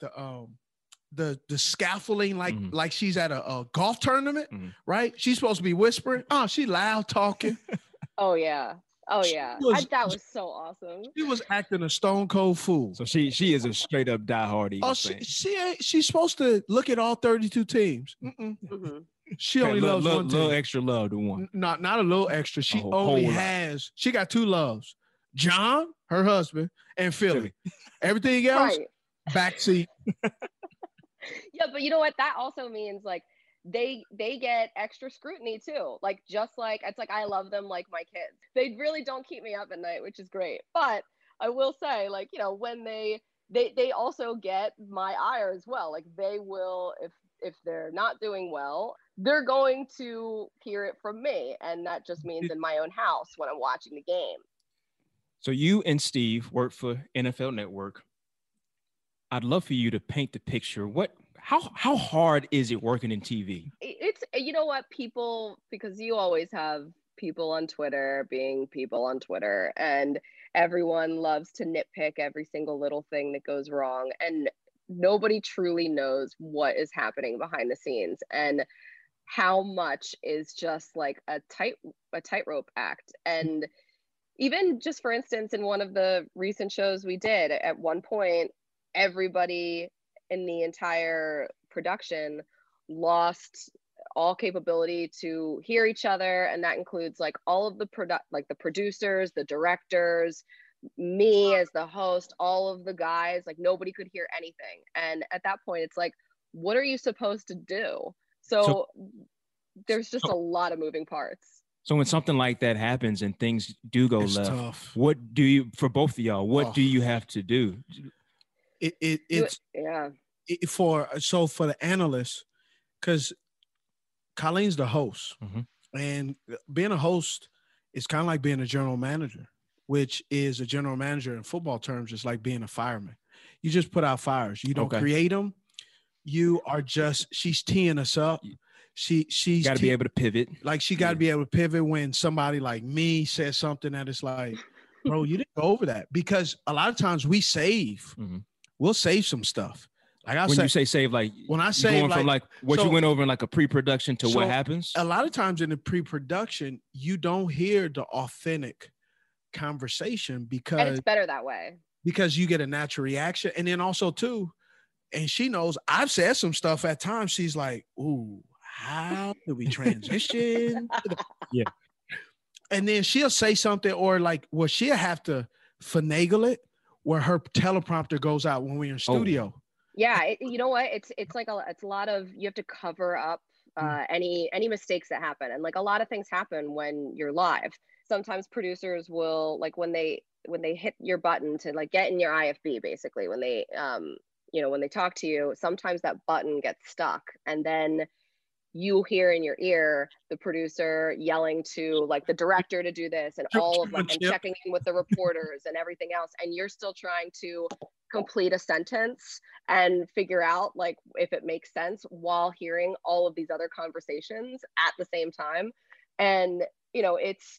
the scaffolding, like she's at a golf tournament, right? She's supposed to be whispering. Oh, she loud talking. Oh yeah. That was so awesome. She was acting a stone cold fool. So she is a straight up diehard Eagles fan. She's supposed to look at all 32 teams. She only loves one team. Little extra love to one. Not a little extra. She she got two loves. John, her husband, and Philly. Everything else, backseat. Yeah, but you know what? That also means like they get extra scrutiny too. Like just like it's like I love them like my kids. They really don't keep me up at night, which is great. But I will say, like, you know, when they also get my ire as well. Like they will, if they're not doing well, they're going to hear it from me. And that just means in my own house when I'm watching the game. So you and Steve work for NFL Network. I'd love for you to paint the picture. How hard is it working in TV? It's, you know what, people, because you always have people on Twitter being people on Twitter, and everyone loves to nitpick every single little thing that goes wrong. And nobody truly knows what is happening behind the scenes and how much is just like a tightrope act. And even just, for instance, in one of the recent shows we did, at one point, everybody in the entire production lost all capability to hear each other. And that includes like all of the the producers, the directors, me as the host, all of the guys, like nobody could hear anything. And at that point, it's like, what are you supposed to do? So there's just a lot of moving parts. So when something like that happens and things do go left, tough. What do you, for both of y'all, what do you have to do? For the analysts, because Colleen's the host, and being a host is kind of like being a general manager, which is a general manager in football terms, just like being a fireman. You just put out fires. You don't create them. You are just, she's teeing us up. She's got to be able to pivot. Like she got to be able to pivot when somebody like me says something that is like, bro, you didn't go over that. Because a lot of times we save. We'll save some stuff. Like when you say save, like when I say going from like what you went over in like a pre-production to what happens. A lot of times in the pre-production, you don't hear the authentic conversation because and it's better that way. Because you get a natural reaction. And then also too, and she knows I've said some stuff at times. She's like, ooh, how do we transition? Yeah. And then she'll say something or like, well, she'll have to finagle it where her teleprompter goes out when we're in studio. Yeah, you know what? It's like it's a lot of, you have to cover up any mistakes that happen, and like a lot of things happen when you're live. Sometimes producers will, like when they hit your button to like get in your IFB, basically when they when they talk to you, sometimes that button gets stuck, and then you hear in your ear the producer yelling to like the director to do this and all of like and checking in with the reporters and everything else, and you're still trying to complete a sentence and figure out like if it makes sense while hearing all of these other conversations at the same time. And you know, it's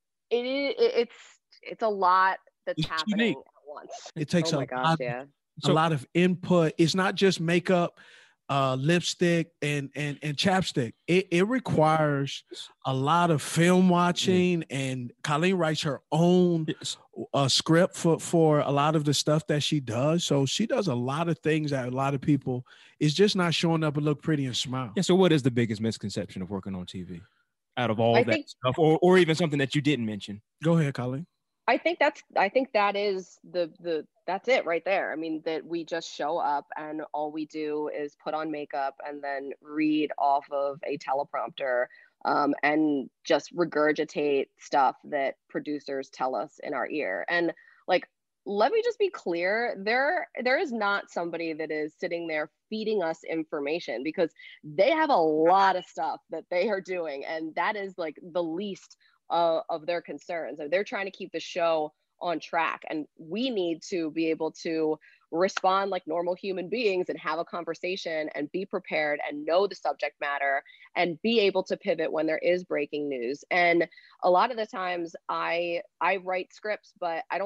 a lot that's happening at once. It takes a lot of input. It's not just makeup, lipstick and chapstick. It requires a lot of film watching, and Colleen writes her own script for a lot of the stuff that she does. So she does a lot of things that a lot of people is just not showing up and look pretty and smile. Yeah. So what is the biggest misconception of working on TV out of all that stuff, or even something that you didn't mention? Go ahead, Colleen. I think that is that's it right there. I mean, that we just show up and all we do is put on makeup and then read off of a teleprompter and just regurgitate stuff that producers tell us in our ear. And like, let me just be clear, there is not somebody that is sitting there feeding us information, because they have a lot of stuff that they are doing, and that is like the least of their concerns. They're trying to keep the show on track, and we need to be able to respond like normal human beings and have a conversation and be prepared and know the subject matter and be able to pivot when there is breaking news. And a lot of the times I write scripts, but I don't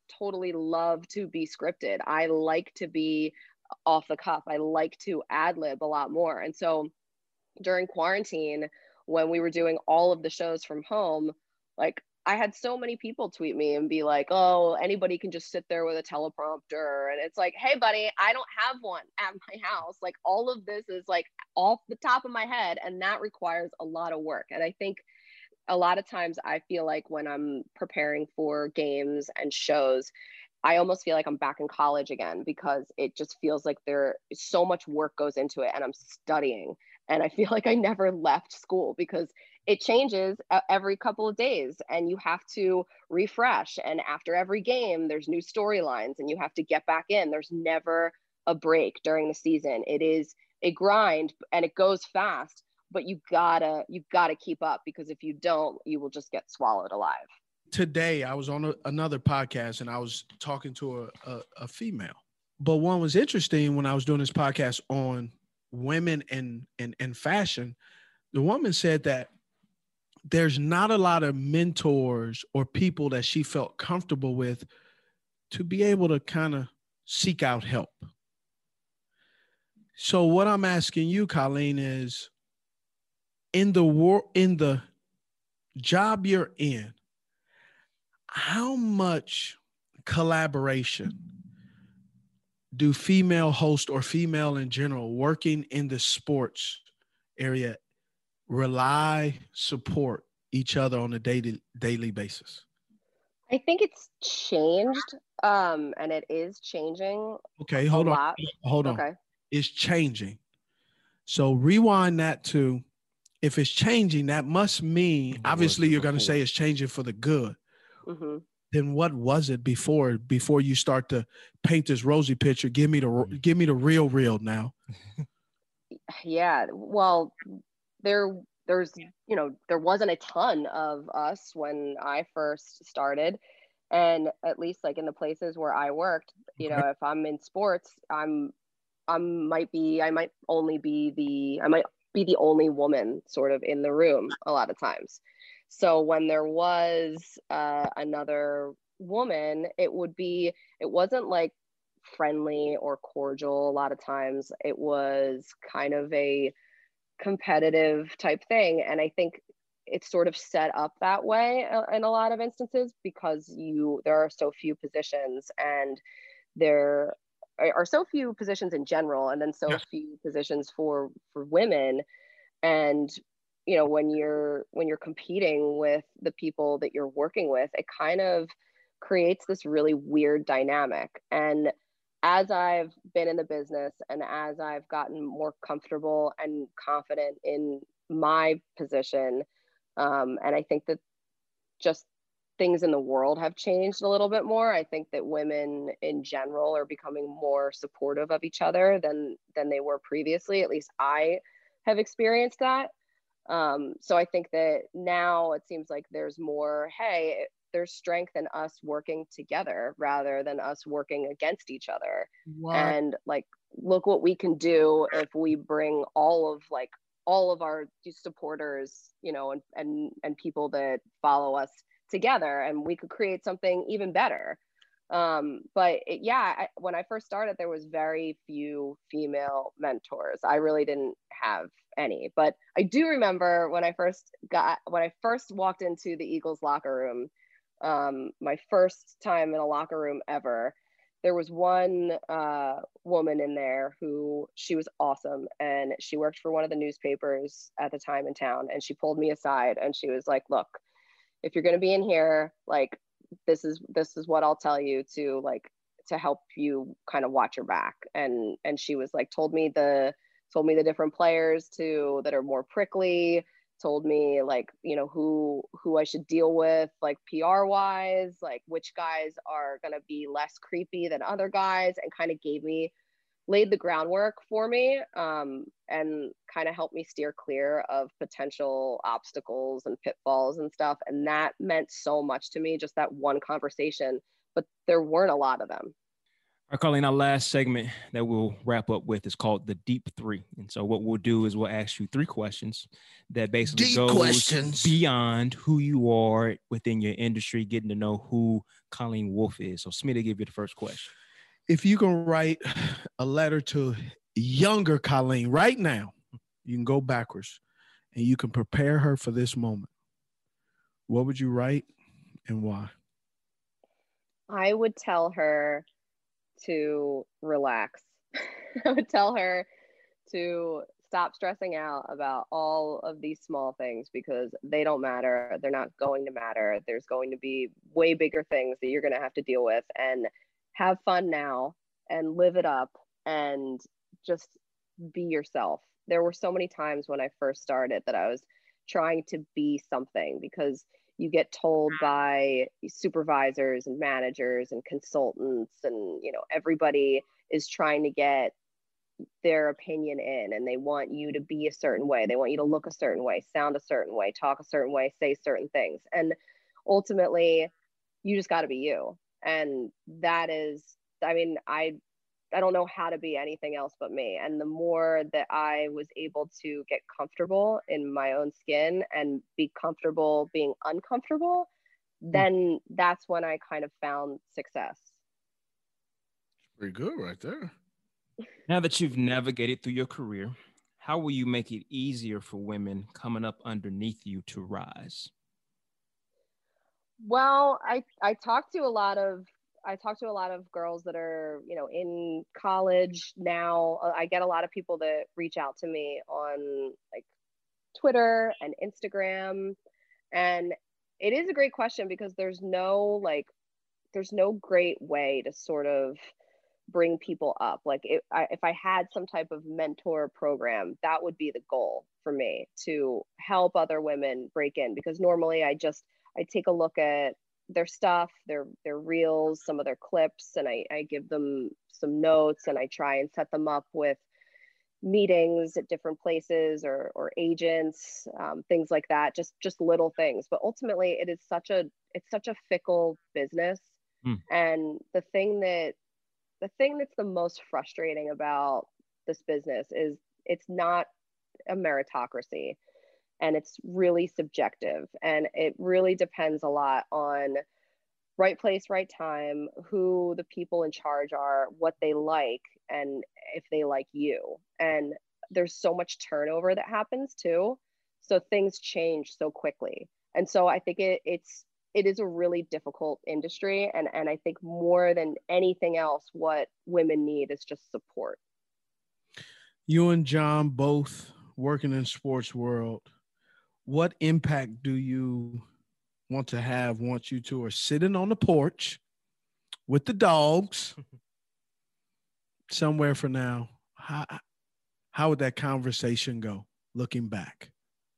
totally love to be scripted. I like to be off the cuff. I like to ad lib a lot more. And so during quarantine, when we were doing all of the shows from home, like I had so many people tweet me and be like, oh, anybody can just sit there with a teleprompter. And it's like, hey, buddy, I don't have one at my house. Like all of this is like off the top of my head. And that requires a lot of work. And I think a lot of times I feel like when I'm preparing for games and shows, I almost feel like I'm back in college again, because it just feels like there is so much work goes into it and I'm studying. And I feel like I never left school because it changes every couple of days and you have to refresh. And after every game, there's new storylines and you have to get back in. There's never a break during the season. It is a grind and it goes fast, but you gotta keep up, because if you don't, you will just get swallowed alive. Today, I was on another podcast and I was talking to a female. But one was interesting when I was doing this podcast on women and fashion. The woman said that there's not a lot of mentors or people that she felt comfortable with to be able to kind of seek out help. So what I'm asking you, Colleen, is in the job you're in, how much collaboration do female hosts or female in general working in the sports area support each other on a daily basis? I think it's changed, and it is changing. Okay, hold on. Okay. It's changing. So rewind that to, if it's changing, that must mean, obviously you're going to say it's changing for the good. Mm-hmm. Then what was it before you start to paint this rosy picture? Give me the real now. Yeah. Well, there wasn't a ton of us when I first started. And at least like in the places where I worked, you know, if I'm in sports, I might be the only woman sort of in the room a lot of times. So when there was another woman, it wasn't like friendly or cordial. A lot of times it was kind of a competitive type thing. And I think it's sort of set up that way in a lot of instances, because there are so few positions, and there are so few positions in general, and then so few positions for women. And you know, when you're competing with the people that you're working with, it kind of creates this really weird dynamic. And as I've been in the business and as I've gotten more comfortable and confident in my position, and I think that just things in the world have changed a little bit more. I think that women in general are becoming more supportive of each other than they were previously. At least I have experienced that. So I think that now it seems like there's more, hey, there's strength in us working together rather than us working against each other. Wow. And like, look what we can do if we bring all of our supporters, you know, and people that follow us together, and we could create something even better. But when I first started, there was very few female mentors. I really didn't have any, but I do remember when I first walked into the Eagles locker room, my first time in a locker room ever, there was one woman in there who, she was awesome, and she worked for one of the newspapers at the time in town, and she pulled me aside and she was like, look, if you're going to be in here, like, this is what I'll tell you to help you kind of watch your back. And she was like, told me the different players that are more prickly, told me like, you know, who I should deal with, like PR wise, like which guys are going to be less creepy than other guys, and kind of laid the groundwork for me, and kind of helped me steer clear of potential obstacles and pitfalls and stuff. And that meant so much to me, just that one conversation, but there weren't a lot of them. All right, Colleen, our last segment that we'll wrap up with is called the Deep Three. And so what we'll do is we'll ask you 3 questions that basically goes beyond who you are within your industry, getting to know who Colleen Wolfe is. So Smith, I'll give you the first question. If you can write a letter to younger Colleen right now, you can go backwards and you can prepare her for this moment. What would you write and why? I would tell her to relax. I would tell her to stop stressing out about all of these small things because they don't matter. They're not going to matter. There's going to be way bigger things that you're going to have to deal with, and have fun now and live it up and just be yourself. There were so many times when I first started that I was trying to be something because you get told by supervisors and managers and consultants and, everybody is trying to get their opinion in, and they want you to be a certain way. They want you to look a certain way, sound a certain way, talk a certain way, say certain things. And ultimately you just got to be you. And that is, I don't know how to be anything else but me. And the more that I was able to get comfortable in my own skin and be comfortable being uncomfortable, then that's when I kind of found success. Pretty good right there. Now that you've navigated through your career, how will you make it easier for women coming up underneath you to rise? Well, I talk to a lot of girls that are, in college now. I get a lot of people that reach out to me on like Twitter and Instagram. And it is a great question because there's no great way to sort of bring people up. Like if I had some type of mentor program, that would be the goal for me, to help other women break in, because normally I take a look at their stuff, their reels, some of their clips, and I give them some notes, and I try and set them up with meetings at different places or agents, things like that, just little things. But ultimately it's such a fickle business. And the thing that's the most frustrating about this business is it's not a meritocracy, and it's really subjective, and it really depends a lot on right place, right time, who the people in charge are, what they like, and if they like you. And there's so much turnover that happens too. So things change so quickly. And so I think it is a really difficult industry. And I think more than anything else, what women need is just support. You and John both working in sports world. What impact do you want to have once you two are sitting on the porch with the dogs somewhere for now? How would that conversation go looking back?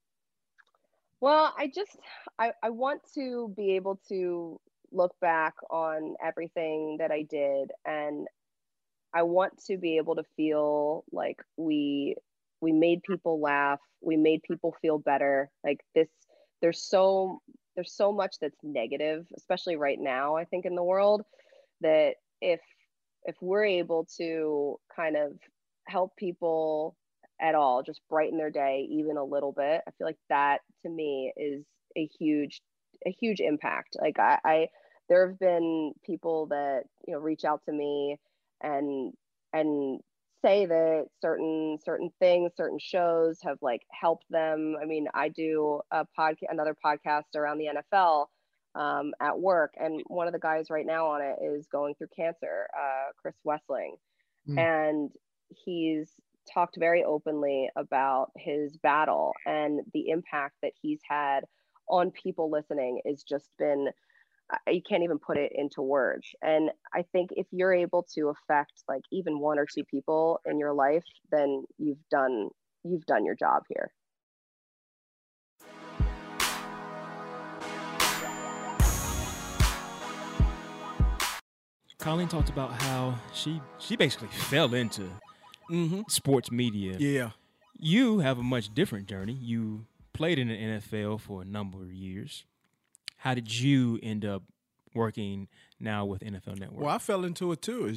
Well, I want to be able to look back on everything that I did, and I want to be able to feel like we made people laugh, we made people feel better. Like this, there's so much that's negative, especially right now, I think, in the world, that if we're able to kind of help people at all, just brighten their day even a little bit, I feel like that to me is a huge impact. Like there have been people that, reach out to me and say that certain things, certain shows have like helped them. I mean, I do another podcast around the NFL at work, and one of the guys right now on it is going through cancer, Chris Wessling, and he's talked very openly about his battle, and the impact that he's had on people listening is just been, you can't even put it into words. And I think if you're able to affect like even 1 or 2 people in your life, then you've done your job here. Colleen talked about how she basically fell into sports media. Yeah. You have a much different journey. You played in the NFL for a number of years. How did you end up working now with NFL Network? Well, I fell into it too.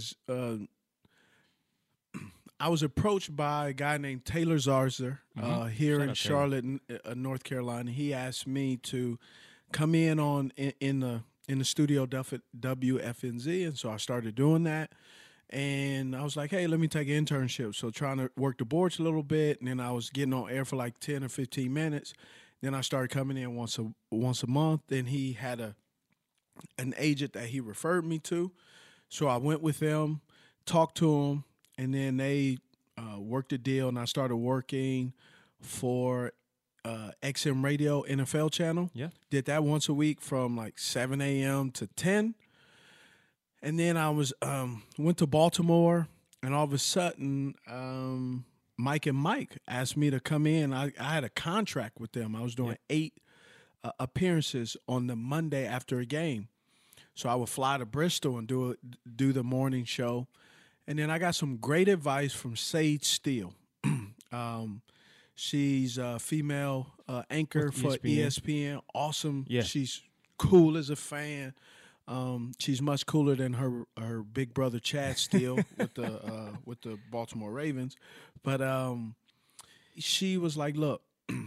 I was approached by a guy named Taylor Zarzer here in Charlotte, North Carolina. He asked me to come in in the studio WFNZ, and so I started doing that. And I was like, hey, let me take an internship. So trying to work the boards a little bit, and then I was getting on air for like 10 or 15 minutes. Then I started coming in once a month. Then he had an agent that he referred me to. So I went with them, talked to him, and then they worked a deal, and I started working for XM Radio NFL channel. Yeah. Did that once a week from like 7 a.m. to 10. And then I was went to Baltimore, and all of a sudden, Mike and Mike asked me to come in. I had a contract with them. I was doing 8 appearances on the Monday after a game. So I would fly to Bristol and do the morning show. And then I got some great advice from Sage Steele. She's a female anchor for ESPN. Awesome. Yeah. She's cool as a fan. She's much cooler than her big brother Chad Steele with the Baltimore Ravens. But she was like, look,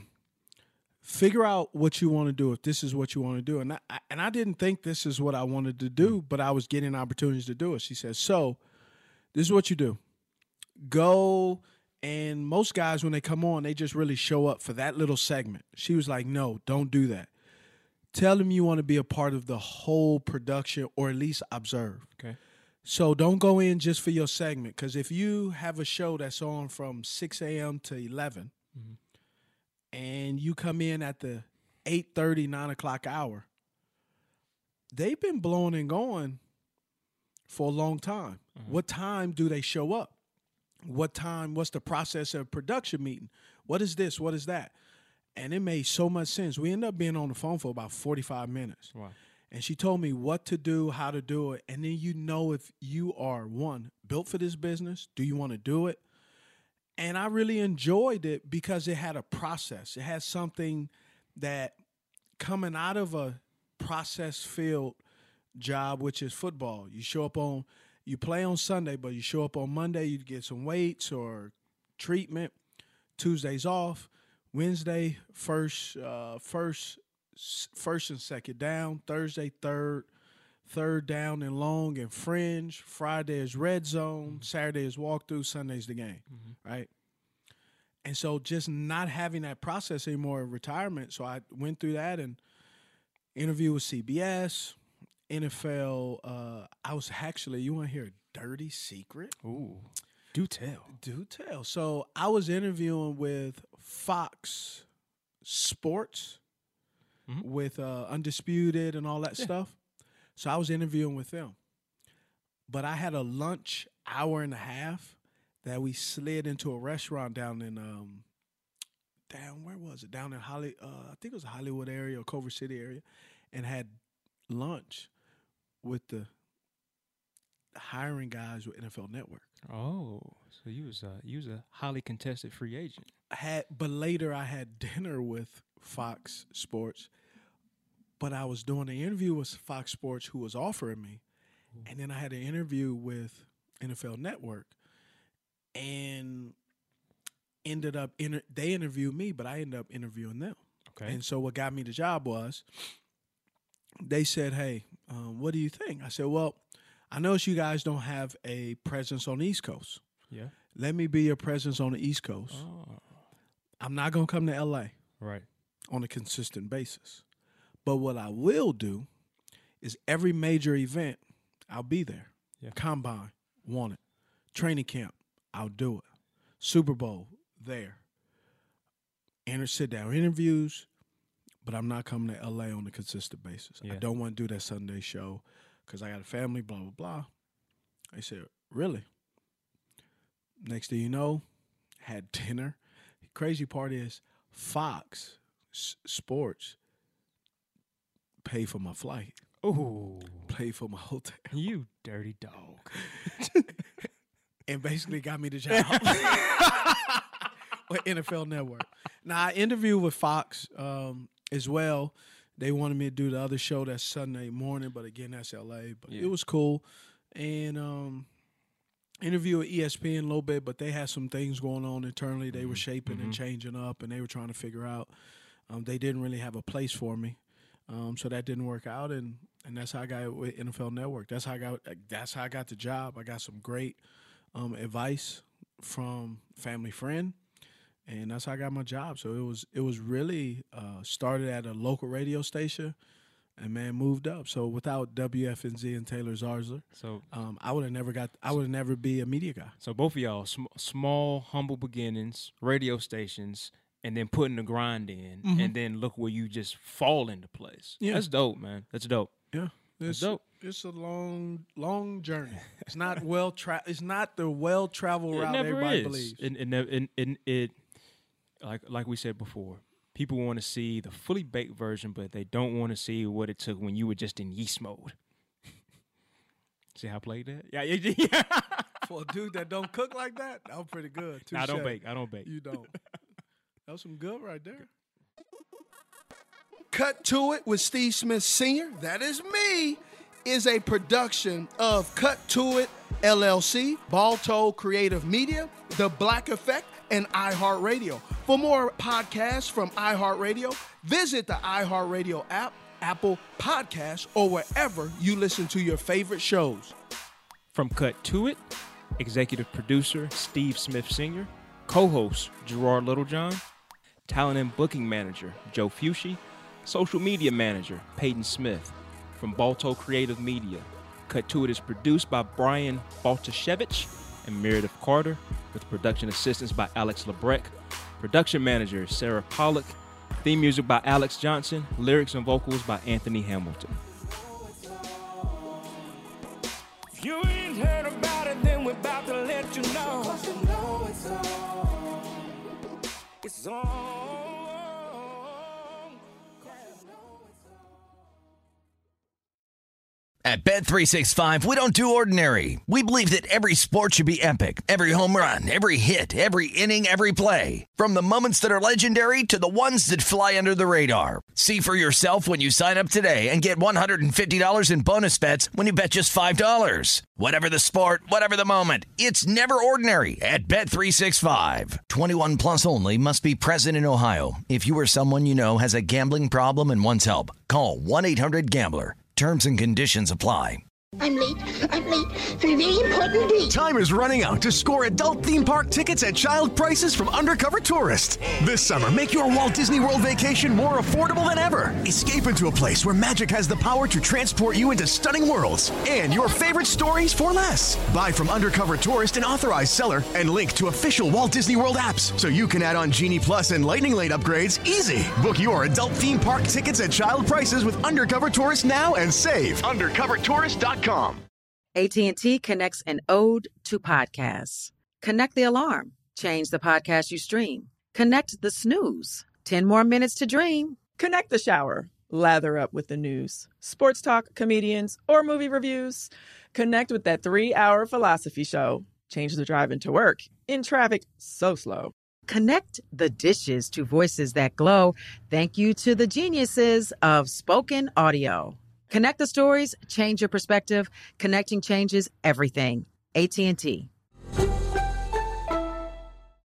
figure out what you want to do if this is what you want to do. And I didn't think this is what I wanted to do, but I was getting opportunities to do it. She said, so this is what you do. Go, and most guys, when they come on, they just really show up for that little segment. She was like, no, don't do that. Tell them you want to be a part of the whole production, or at least observe. Okay. So don't go in just for your segment, because if you have a show that's on from 6 a.m. to 11, and you come in at the 8:30, 9 o'clock hour, they've been blowing and going for a long time. What time do they show up? What's the process of production meeting? What is this? What is that? And it made so much sense. We ended up being on the phone for about 45 minutes. Wow. And she told me what to do, how to do it. And then you know if you are, one, built for this business, do you want to do it? And I really enjoyed it because it had a process. It had something that coming out of a process-filled job, which is football. You play on Sunday, but you show up on Monday, you get some weights or treatment. Tuesday's off. Wednesday, first and second down. Thursday, third down and long and fringe. Friday is red zone. Saturday is walkthrough. Sunday's the game, right? And so just not having that process anymore in retirement. So I went through that and interviewed with CBS, NFL. I was actually, you want to hear a dirty secret? Ooh. Do tell. Do tell. So I was interviewing with Fox Sports with Undisputed and all that stuff. So I was interviewing with them. But I had a lunch hour and a half that we slid into a restaurant down in where was it? Down in I think it was the Hollywood area or Culver City area, and had lunch with the hiring guys with NFL Network. Oh, so you was a highly contested free agent. But later I had dinner with Fox Sports, but I was doing an interview with Fox Sports who was offering me, and then I had an interview with NFL Network, and ended up they interviewed me, but I ended up interviewing them. Okay. And so what got me the job was they said, hey, what do you think? I said, well, I notice you guys don't have a presence on the East Coast. Yeah. Let me be your presence on the East Coast. Oh. I'm not going to come to L.A. Right. on a consistent basis. But what I will do is every major event, I'll be there. Yeah. Combine, want it. Training camp, I'll do it. Super Bowl, there. Sit-down interviews, but I'm not coming to L.A. on a consistent basis. Yeah. I don't want to do that Sunday show because I got a family, blah, blah, blah. I said, really? Next thing you know, had dinner. The crazy part is Fox Sports paid for my flight. Oh. Paid for my hotel. You dirty dog. And basically got me the job with NFL Network. Now, I interviewed with Fox as well, They wanted me to do the other show that's Sunday morning, but again, that's LA. But it was cool. And interview with ESPN a little bit, but they had some things going on internally. They were shaping and changing up, and they were trying to figure out. They didn't really have a place for me, so that didn't work out. And that's how I got with NFL Network. That's how I got the job. I got some great advice from family friend. And that's how I got my job. So it was really started at a local radio station, and man moved up. So without WFNZ and Taylor Zarsler, I would have never be a media guy. So both of y'all, small, humble beginnings, radio stations, and then putting the grind in, and then look where you just fall into place. Yeah, that's dope, man. That's dope. Yeah, that's dope. It's a long journey. It's not It's not the well-traveled route everybody believes. And it. Like we said before, people want to see the fully baked version, but they don't want to see what it took when you were just in yeast mode. See how I played that? Yeah. For a dude that don't cook like that, that was pretty good. I don't bake. You don't. That was some good right there. Cut to It with Steve Smith Sr., that is me, is a production of Cut to It, LLC, Balto Creative Media, The Black Effect, and iHeartRadio. For more podcasts from iHeartRadio, visit the iHeartRadio app, Apple Podcasts, or wherever you listen to your favorite shows. From Cut to It, executive producer Steve Smith Sr., co-host Gerard Littlejohn, talent and booking manager Joe Fucci, social media manager Peyton Smith. From Balto Creative Media, Cut to It is produced by Brian Baltashevich and Meredith Carter, with production assistance by Alex Lebrecht. Production manager Sarah Pollock. Theme music by Alex Johnson. Lyrics and vocals by Anthony Hamilton. If you ain't heard about it, then we're about to let you know. 'Cause you know it's on. It's on. At Bet365, we don't do ordinary. We believe that every sport should be epic. Every home run, every hit, every inning, every play. From the moments that are legendary to the ones that fly under the radar. See for yourself when you sign up today and get $150 in bonus bets when you bet just $5. Whatever the sport, whatever the moment, it's never ordinary at Bet365. 21 plus only. Must be present in Ohio. If you or someone you know has a gambling problem and wants help, call 1-800-GAMBLER. Terms and conditions apply. I'm late for a very important date. Time is running out to score adult theme park tickets at child prices from Undercover Tourist. This summer, make your Walt Disney World vacation more affordable than ever. Escape into a place where magic has the power to transport you into stunning worlds and your favorite stories for less. Buy from Undercover Tourist, an authorized seller, and link to official Walt Disney World apps so you can add on Genie Plus and Lightning Lane upgrades easy. Book your adult theme park tickets at child prices with Undercover Tourist now and save. UndercoverTourist.com. AT&T connects an ode to podcasts. Connect the alarm. Change the podcast you stream. Connect the snooze. 10 more minutes to dream. Connect the shower. Lather up with the news. Sports talk, comedians, or movie reviews. Connect with that 3-hour philosophy show. Change the drive into work in traffic so slow. Connect the dishes to voices that glow. Thank you to the geniuses of spoken audio. Connect the stories, change your perspective. Connecting changes everything. AT&T.